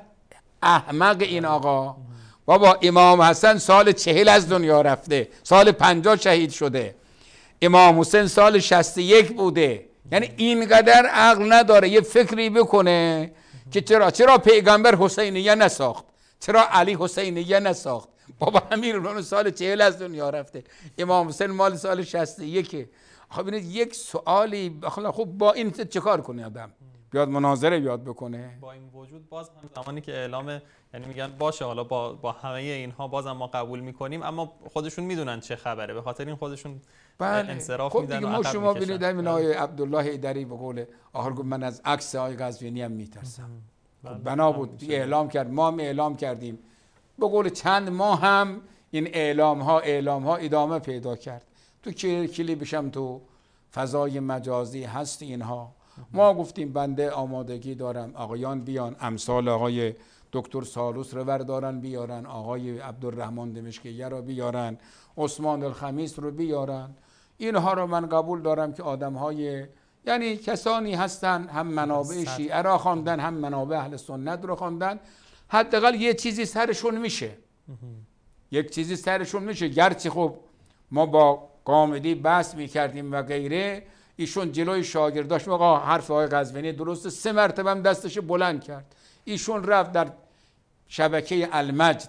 احمق این آقا. بابا امام حسن سال چهل از دنیا رفته، سال پنجاه شهید شده، امام حسین سال شصت و یک بوده. یعنی اینقدر عقل نداره یه فکری بکنه که چرا چرا پیغمبر حسینیه نساخت، چرا علی حسینیه نساخت؟ بابا امیرالمومنین سال چهل از دنیا رفته، امام حسین مال سال شصت و یک. خب این یک سوالی خب با این چه کار کنه آدم؟ بیاد مناظره بیاد بکنه؟ با این وجود باز هم زمانی که اعلام، یعنی میگن باشه حالا با با همه اینها بازم ما قبول میکنیم، اما خودشون میدونن چه خبره، به خاطر این خودشون بله. انصراف خب میدن. دیگه ما شما ببینید همین آقای عبدالله حیدری به قول آخر گفت من از عکس آقای قزوینی هم میترسم. خب بنا بود اعلام کرد، ما هم اعلام کردیم، به قول چند ماه هم این اعلام ها اعلام ها ادامه پیدا کرد. تو کلیپش هم تو فضای مجازی هست اینها. ما گفتیم بنده آمادگی دارم آقایان بیان، امثال آقای دکتر سالوس رو بردارن بیارن، آقای عبدالرحمن دمشقیه رو بیارن، عثمان الخمیس رو بیارن. اینها رو من قبول دارم که آدم های یعنی کسانی هستن هم منابع شیعه را خواندن هم منابع اهل سنت رو خواندن، حداقل یه چیزی سرشون میشه، یک چیزی سرشون میشه. گرچه خب ما با قامدی بحث میکردیم و غیره، ایشون جلوی شاگرداش آقا حرف آقای قزوینی درسته، سه مرتبه هم دستش بلند کرد. ایشون رفت در شبکه المجد،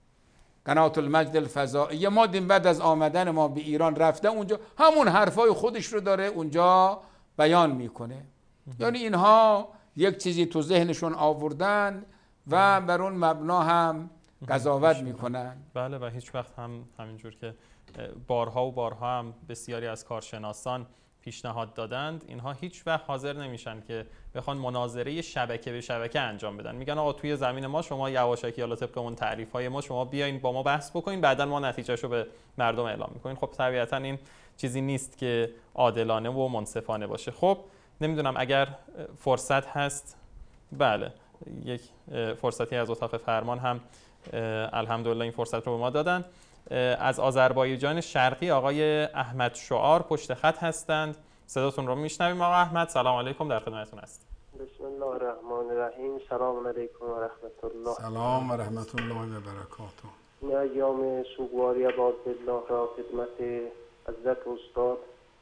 قناه المجد الفضائیه، ما دیم بعد از آمدن ما به ایران رفته اونجا همون حرفای خودش رو داره اونجا بیان میکنه. یعنی اینها یک چیزی تو ذهنشون آوردن و بر اون مبنا هم قضاوت میکنن. بله، و هیچ وقت هم همینجور که بارها و بارها هم بسیاری از کارشناسان پیشنهاد دادند، اینها هیچ وقت حاضر نمیشن که بخوان مناظره شبکه به شبکه انجام بدن. میگن آقا توی زمین ما شما یواشکی حالا طبق اون تعریف های ما شما بیاین با ما بحث بکنین، بعدا ما نتیجهشو به مردم اعلام میکنین. خب طبیعتا این چیزی نیست که عادلانه و منصفانه باشه. خب نمیدونم اگر فرصت هست، بله یک فرصتی از اتاق فرمان هم الحمدلله این فرصت رو به ما دادن. از آذربایجان شرقی آقای احمد شعار پشت خط هستند، صداتون رو میشنویم. آقای احمد سلام علیکم، در خدمتتون هست. بسم الله الرحمن الرحیم. سلام علیکم و رحمت الله. سلام و رحمت الله و برکاته. این ایام سوگواری عبادالله را خدمت حضرت استاد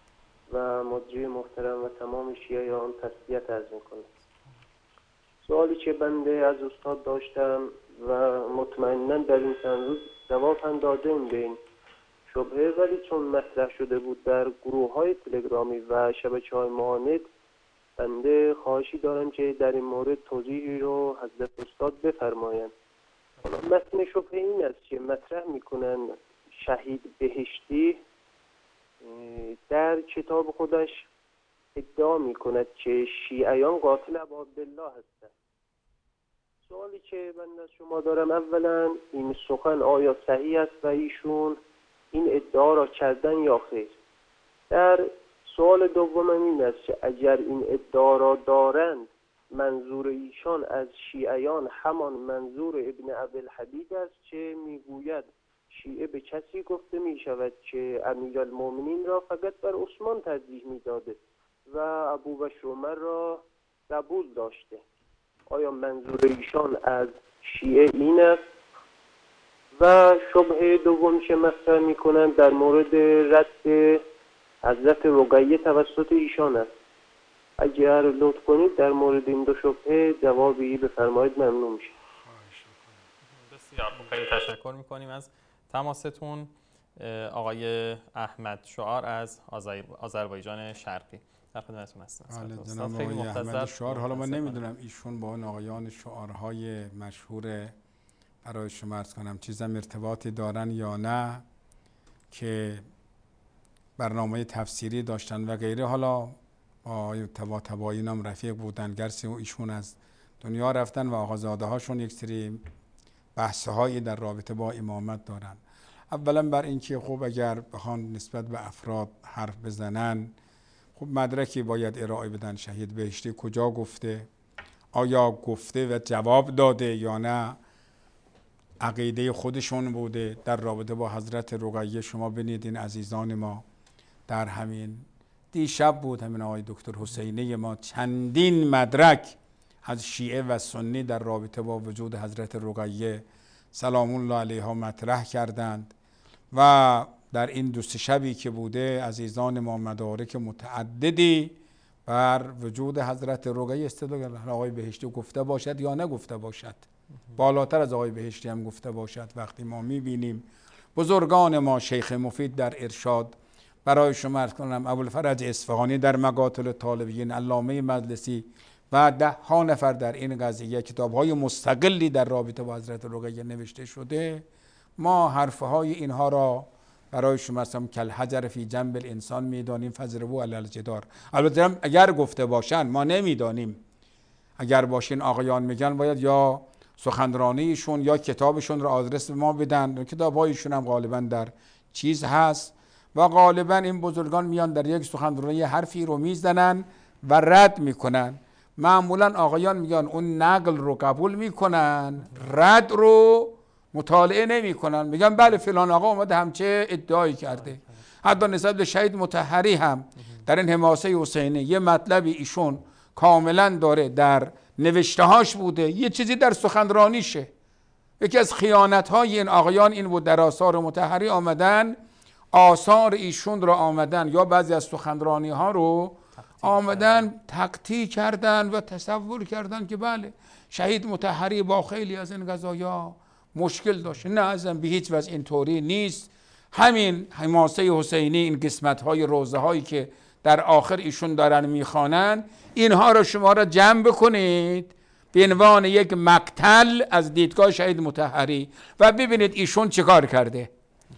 و مجری محترم و تمام شیعه آن تسلیت عرض میکنم. سوالی که بنده از استاد داشتم و مطمئنا در این چند روز جواب هم دادیم به این شبهه، ولی چون مطرح شده بود در گروه های تلگرامی و شبکه های معاند، بنده خواهشی دارم که در این مورد توضیحی رو حضرت استاد بفرمایند. متن شبهه این است که مطرح میکنن شهید بهشتی در کتاب خودش ادعا میکند که شیعیان قاتل عبادالله هستند. سوالی که من از شما دارم، اولا این سخن آیا صحیح است و ایشون این ادعا را کردن یا خیر؟ در سوال دوم این است که اگر این ادعا را دارند، منظور ایشان از شیعیان همان منظور ابن ابی الحدید است که میگوید شیعه به کسی گفته می شود که امیرالمؤمنین را فقط بر عثمان ترجیح می داده و ابوبکر عمر را قبول داشته. آیا منظور ایشان از شیعه این است؟ و شبهه دوم که مطرح می کنند در مورد رد حضرت رقیه توسط ایشان است. اگر لطف کنید در مورد این دو شبهه جوابی بفرمایید ممنون میشه. بسیار خیلی تشکر میکنیم از تماستون. آقای احمد شعار از آذربایجان شرقی در خدمتتون هستم. بله جناب آقای احمد شعار. حالا من نمیدونم ایشون با اون آقایان شعارهای مشهور برای شما عرض کنم چیزم ارتباطی دارن یا نه که برنامه تفسیری داشتن و غیره. حالا با تبا تبایین هم رفیق بودن، گرچه ایشون از دنیا رفتن و آقازاده هاشون یک سری بحث هایی در رابطه با امامت دارن. اولا بر اینکه خب اگر بخوان نسبت به افراد حرف بزنن، خب مدرکی باید ارائه بدن. شهید بهشتی کجا گفته؟ آیا گفته و جواب داده یا نه عقیده خودشون بوده در رابطه با حضرت رقیه؟ شما ببینید این عزیزان ما در همین دیشب بود همین آقای دکتر حسینی ما چندین مدرک از شیعه و سنی در رابطه با وجود حضرت رقیه سلام الله علیها مطرح کردند و در این دو سه شبی که بوده عزیزان ما مدارک متعددی بر وجود حضرت رقیه استدلال کردند. آقای بهشتی گفته باشد یا نگفته باشد، بالاتر از آقای بهشتی هم گفته باشد، وقتی ما میبینیم بزرگان ما شیخ مفید در ارشاد برای شما عرض کنم، ابوالفرج اصفهانی در مقاتل طالبین، علامه مجلسی و ده ها نفر در این قضیه کتاب‌های مستقلی در رابطه با حضرت رقیه نوشته شده. ما حرفهای اینها را برای شما هستم کل حجر فی جنب الانسان میدانیم فضربوا علی الجدار. البته اگر گفته باشن ما نمیدانیم، اگر باشین آقایان میگن باید یا سخنرانیشون یا کتابشون را آدرس به ما بدن. کتاب‌هایشون هم غالبا در چیز هست و غالبا این بزرگان میان در یک سخنرانی حرفی رو میزنن و رد میکنن. معمولا آقایان میگن اون نقل رو قبول میکنن، رد رو مطالعه نمیکنن. میگن بله فلان آقا اومده همچه ادعایی کرده. حتی نسبت به شهید مطهری هم در این حماسه حسینی یه مطلبی ایشون کاملا داره در نوشتهاش بوده، یه چیزی در سخنرانیشه. یکی از خیانت های این آقایان این بود در آثار مطهری آمدن آثار ایشون رو آمدن یا بعضی از سخنرانی ها رو آمدن تقطیع کردن و تصور کردن که بله شهید مطهری با خیلی از این قضایا مشکل داشته. نه ازم به هیچ وجه اینطوری نیست. همین حماسه حسینی، این قسمت های روزه هایی که در آخر ایشون دارن میخوانن، اینها رو شما را جمع بکنید به عنوان یک مقتل از دیدگاه شهید مطهری و ببینید ایشون چیکار کرده.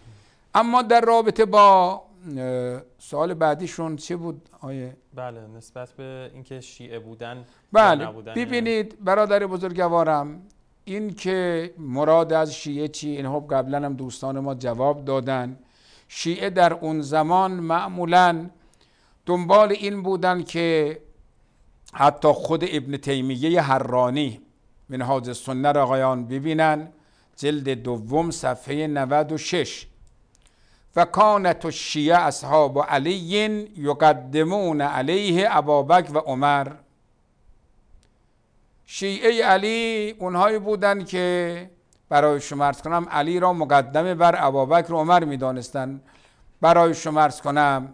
اما در رابطه با سوال بعدیشون چه بود آیه؟ بله نسبت به اینکه شیعه بودن بله ببینید برادر بزرگوارم، این که مراد از شیعه چی، این خب قبلا هم دوستان ما جواب دادن. شیعه در اون زمان معمولا دنبال این بودن که حتی خود ابن تیمیه حرانی منهاج السنه را آقایان ببینن، جلد دوم صفحه نود و شش، فکانت الشیعه اصحاب علی یقدمون علیه ابابکر و عمر. شیعه علی اونهایی بودن که برای شما عرض کنم علی را مقدم بر ابابکر و عمر میدانستن. برای شما عرض کنم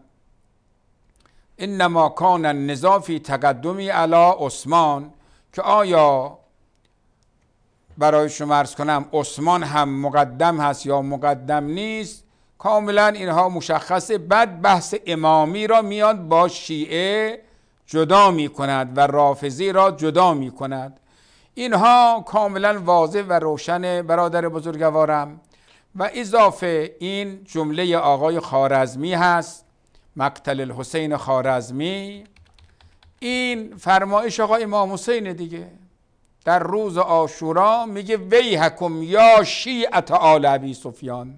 انما کان النزاع فی تقدمی علی عثمان، که آیا برای شما عرض کنم عثمان هم مقدم هست یا مقدم نیست، کاملا اینها مشخصه. بعد بحث امامی را میاد با شیعه جدا می کند و رافضی را جدا می کند. اینها کاملا واضح و روشن برادر بزرگوارم. و اضافه این جمله آقای خوارزمی هست، مقتل الحسین خوارزمی، این فرمایش آقای امام حسین دیگه در روز عاشورا میگه ویحکم یا شیعة آل ابی سفیان.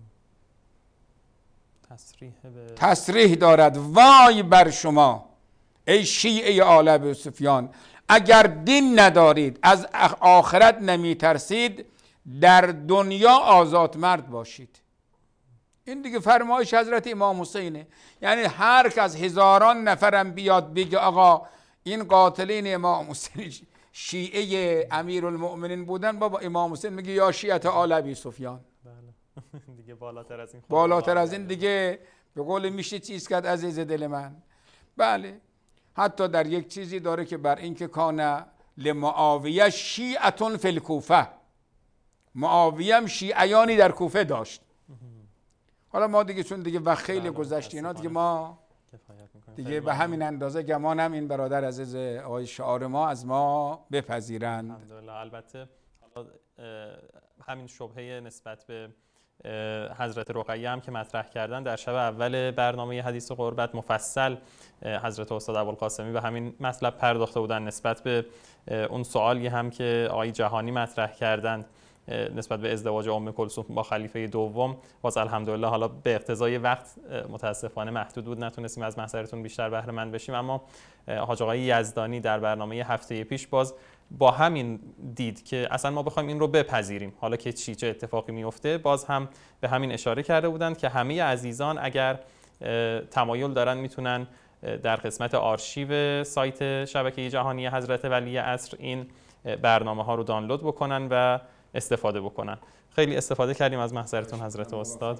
تصریح دارد وای بر شما ای شیعه آل ابی سفیان، اگر دین ندارید از آخرت نمی ترسید در دنیا آزاد مرد باشید. این دیگه فرمایش حضرت امام حسینه. یعنی هر کس هزاران نفرم بیاد بگه آقا این قاتلین امام حسین شیعه امیرالمؤمنین بودن، بابا امام حسین میگه یا شیعه آل ابی سفیان. بله دیگه بالاتر از این بالاتر از این دیگه به قول میشه چیز کرد عزیز دل من. بله حتی در یک چیزی داره که بر این که کان لمعاویه شیعتون فی الکوفه، معاویه هم شیعیانی در کوفه داشت. حالا ما دیگه چون دیگه وقت خیلی گذشت اینا دیگه ما دیگه به همین اندازه گمانم این برادر عزیز آقای شعار ما از ما بپذیرند. الحمدلله. البته حالا همین شبهه نسبت به حضرت رقیه هم که مطرح کردن در شب اول برنامه حدیث و قربت مفصل حضرت استاد ابوالقاسمی به همین مطلب پرداخته بودن. نسبت به اون سوالی هم که آقای جهانی مطرح کردند نسبت به ازدواج ام کلثوم با خلیفه دوم، باز الحمدلله حالا به اقتضای وقت متاسفانه محدود بود نتونستیم از محضرتون بیشتر بهره مند بشیم، اما حاج آقای یزدانی در برنامه هفته پیش باز با همین دید که اصلا ما بخوایم این رو بپذیریم حالا که چی چه اتفاقی میفته، باز هم به همین اشاره کرده بودند که همه عزیزان اگر تمایل دارن میتونن در قسمت آرشیو سایت شبکه جهانی حضرت ولی عصر این برنامه ها رو دانلود بکنن و استفاده بکنن. خیلی استفاده کردیم از محضرتون حضرت استاد.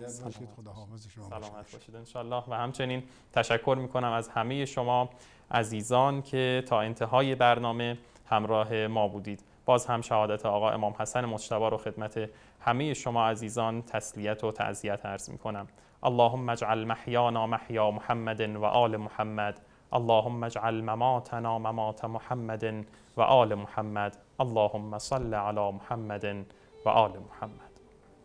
سلامت باشید ان شاء الله. و همچنین تشکر میکنم از همه شما عزیزان که تا انتهای برنامه همراه ما بودید. باز هم شهادت آقا امام حسن مجتبی رو خدمت همه شما عزیزان تسلیت و تعزیت عرض میکنم. اللهم اجعل محیانا محیا محمد و آل محمد، اللهم اجعل مماتنا ممات محمد و آل محمد، اللهم صل علی محمد و آل محمد.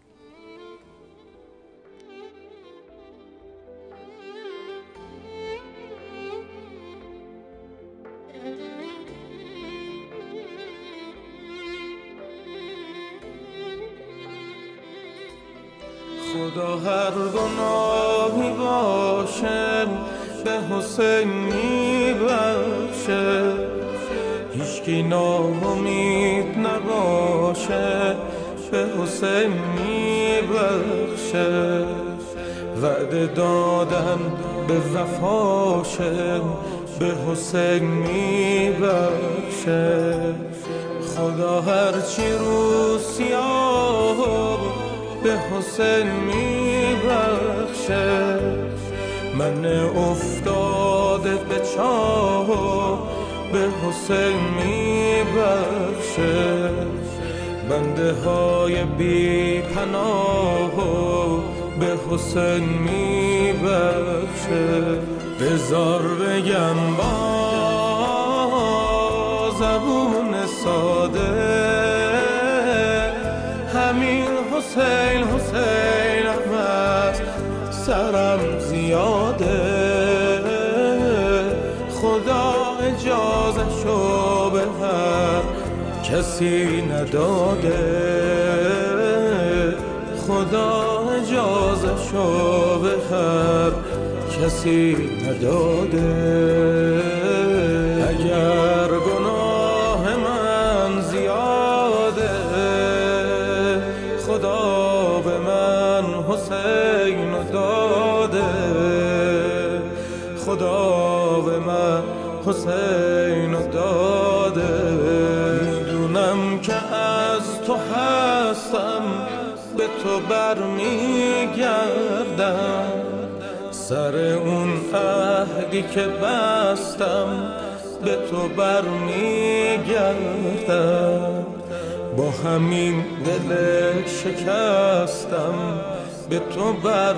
خدا هر گناهی باشه به حسین میبخشه، هیچکی ناامید نباشه به حسین میبخشه، وعده دادن به وفاشه به حسین میبخشه. خدا هرچی رو سیاه به حسین میبخشه، من افتاده به چاه به حسین میبخشه، بنده های بی پناه به حسین میبخشه. بذار بگم با زبون ساده همین حسین حسین احمد سرم زیاده، خدا اجازه شو به هر کسی نداده، خدا اجازه شو به هر کسی نداده. اگر گناه من زیاده خدا به من حسین داده، خدا به من حسین داده. میدونم که از تو هستم به تو برمیگردم، سر اون عهدی که بستم به تو برمیگردم، با همین دل شکستم به تو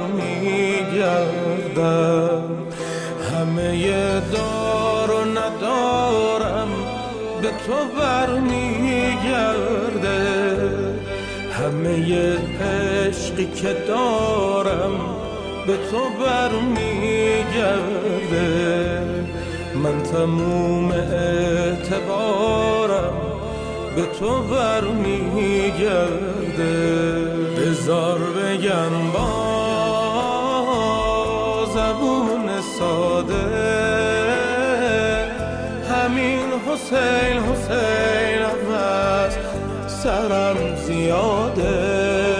برمیگردم. همه دار و ندارم به تو برمیگرده، همه عشقی که دارم به تو برمیگرده، من تموم اعتبارم به تو برمیگرده. بذار بگم با زبون ساده همین حسین حسین احمد سرم زیاده،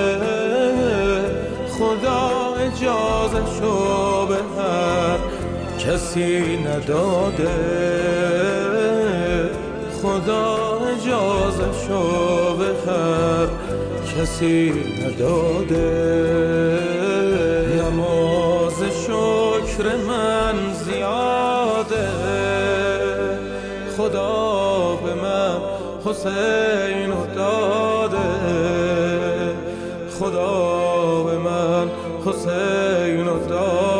خدا اجازه‌شو به هر کسی نداده، خدا اجازه‌شو به هر کسی نداده. نماز شکر من زیاده، خدا به من حسین داده، خدا به من حسین داده.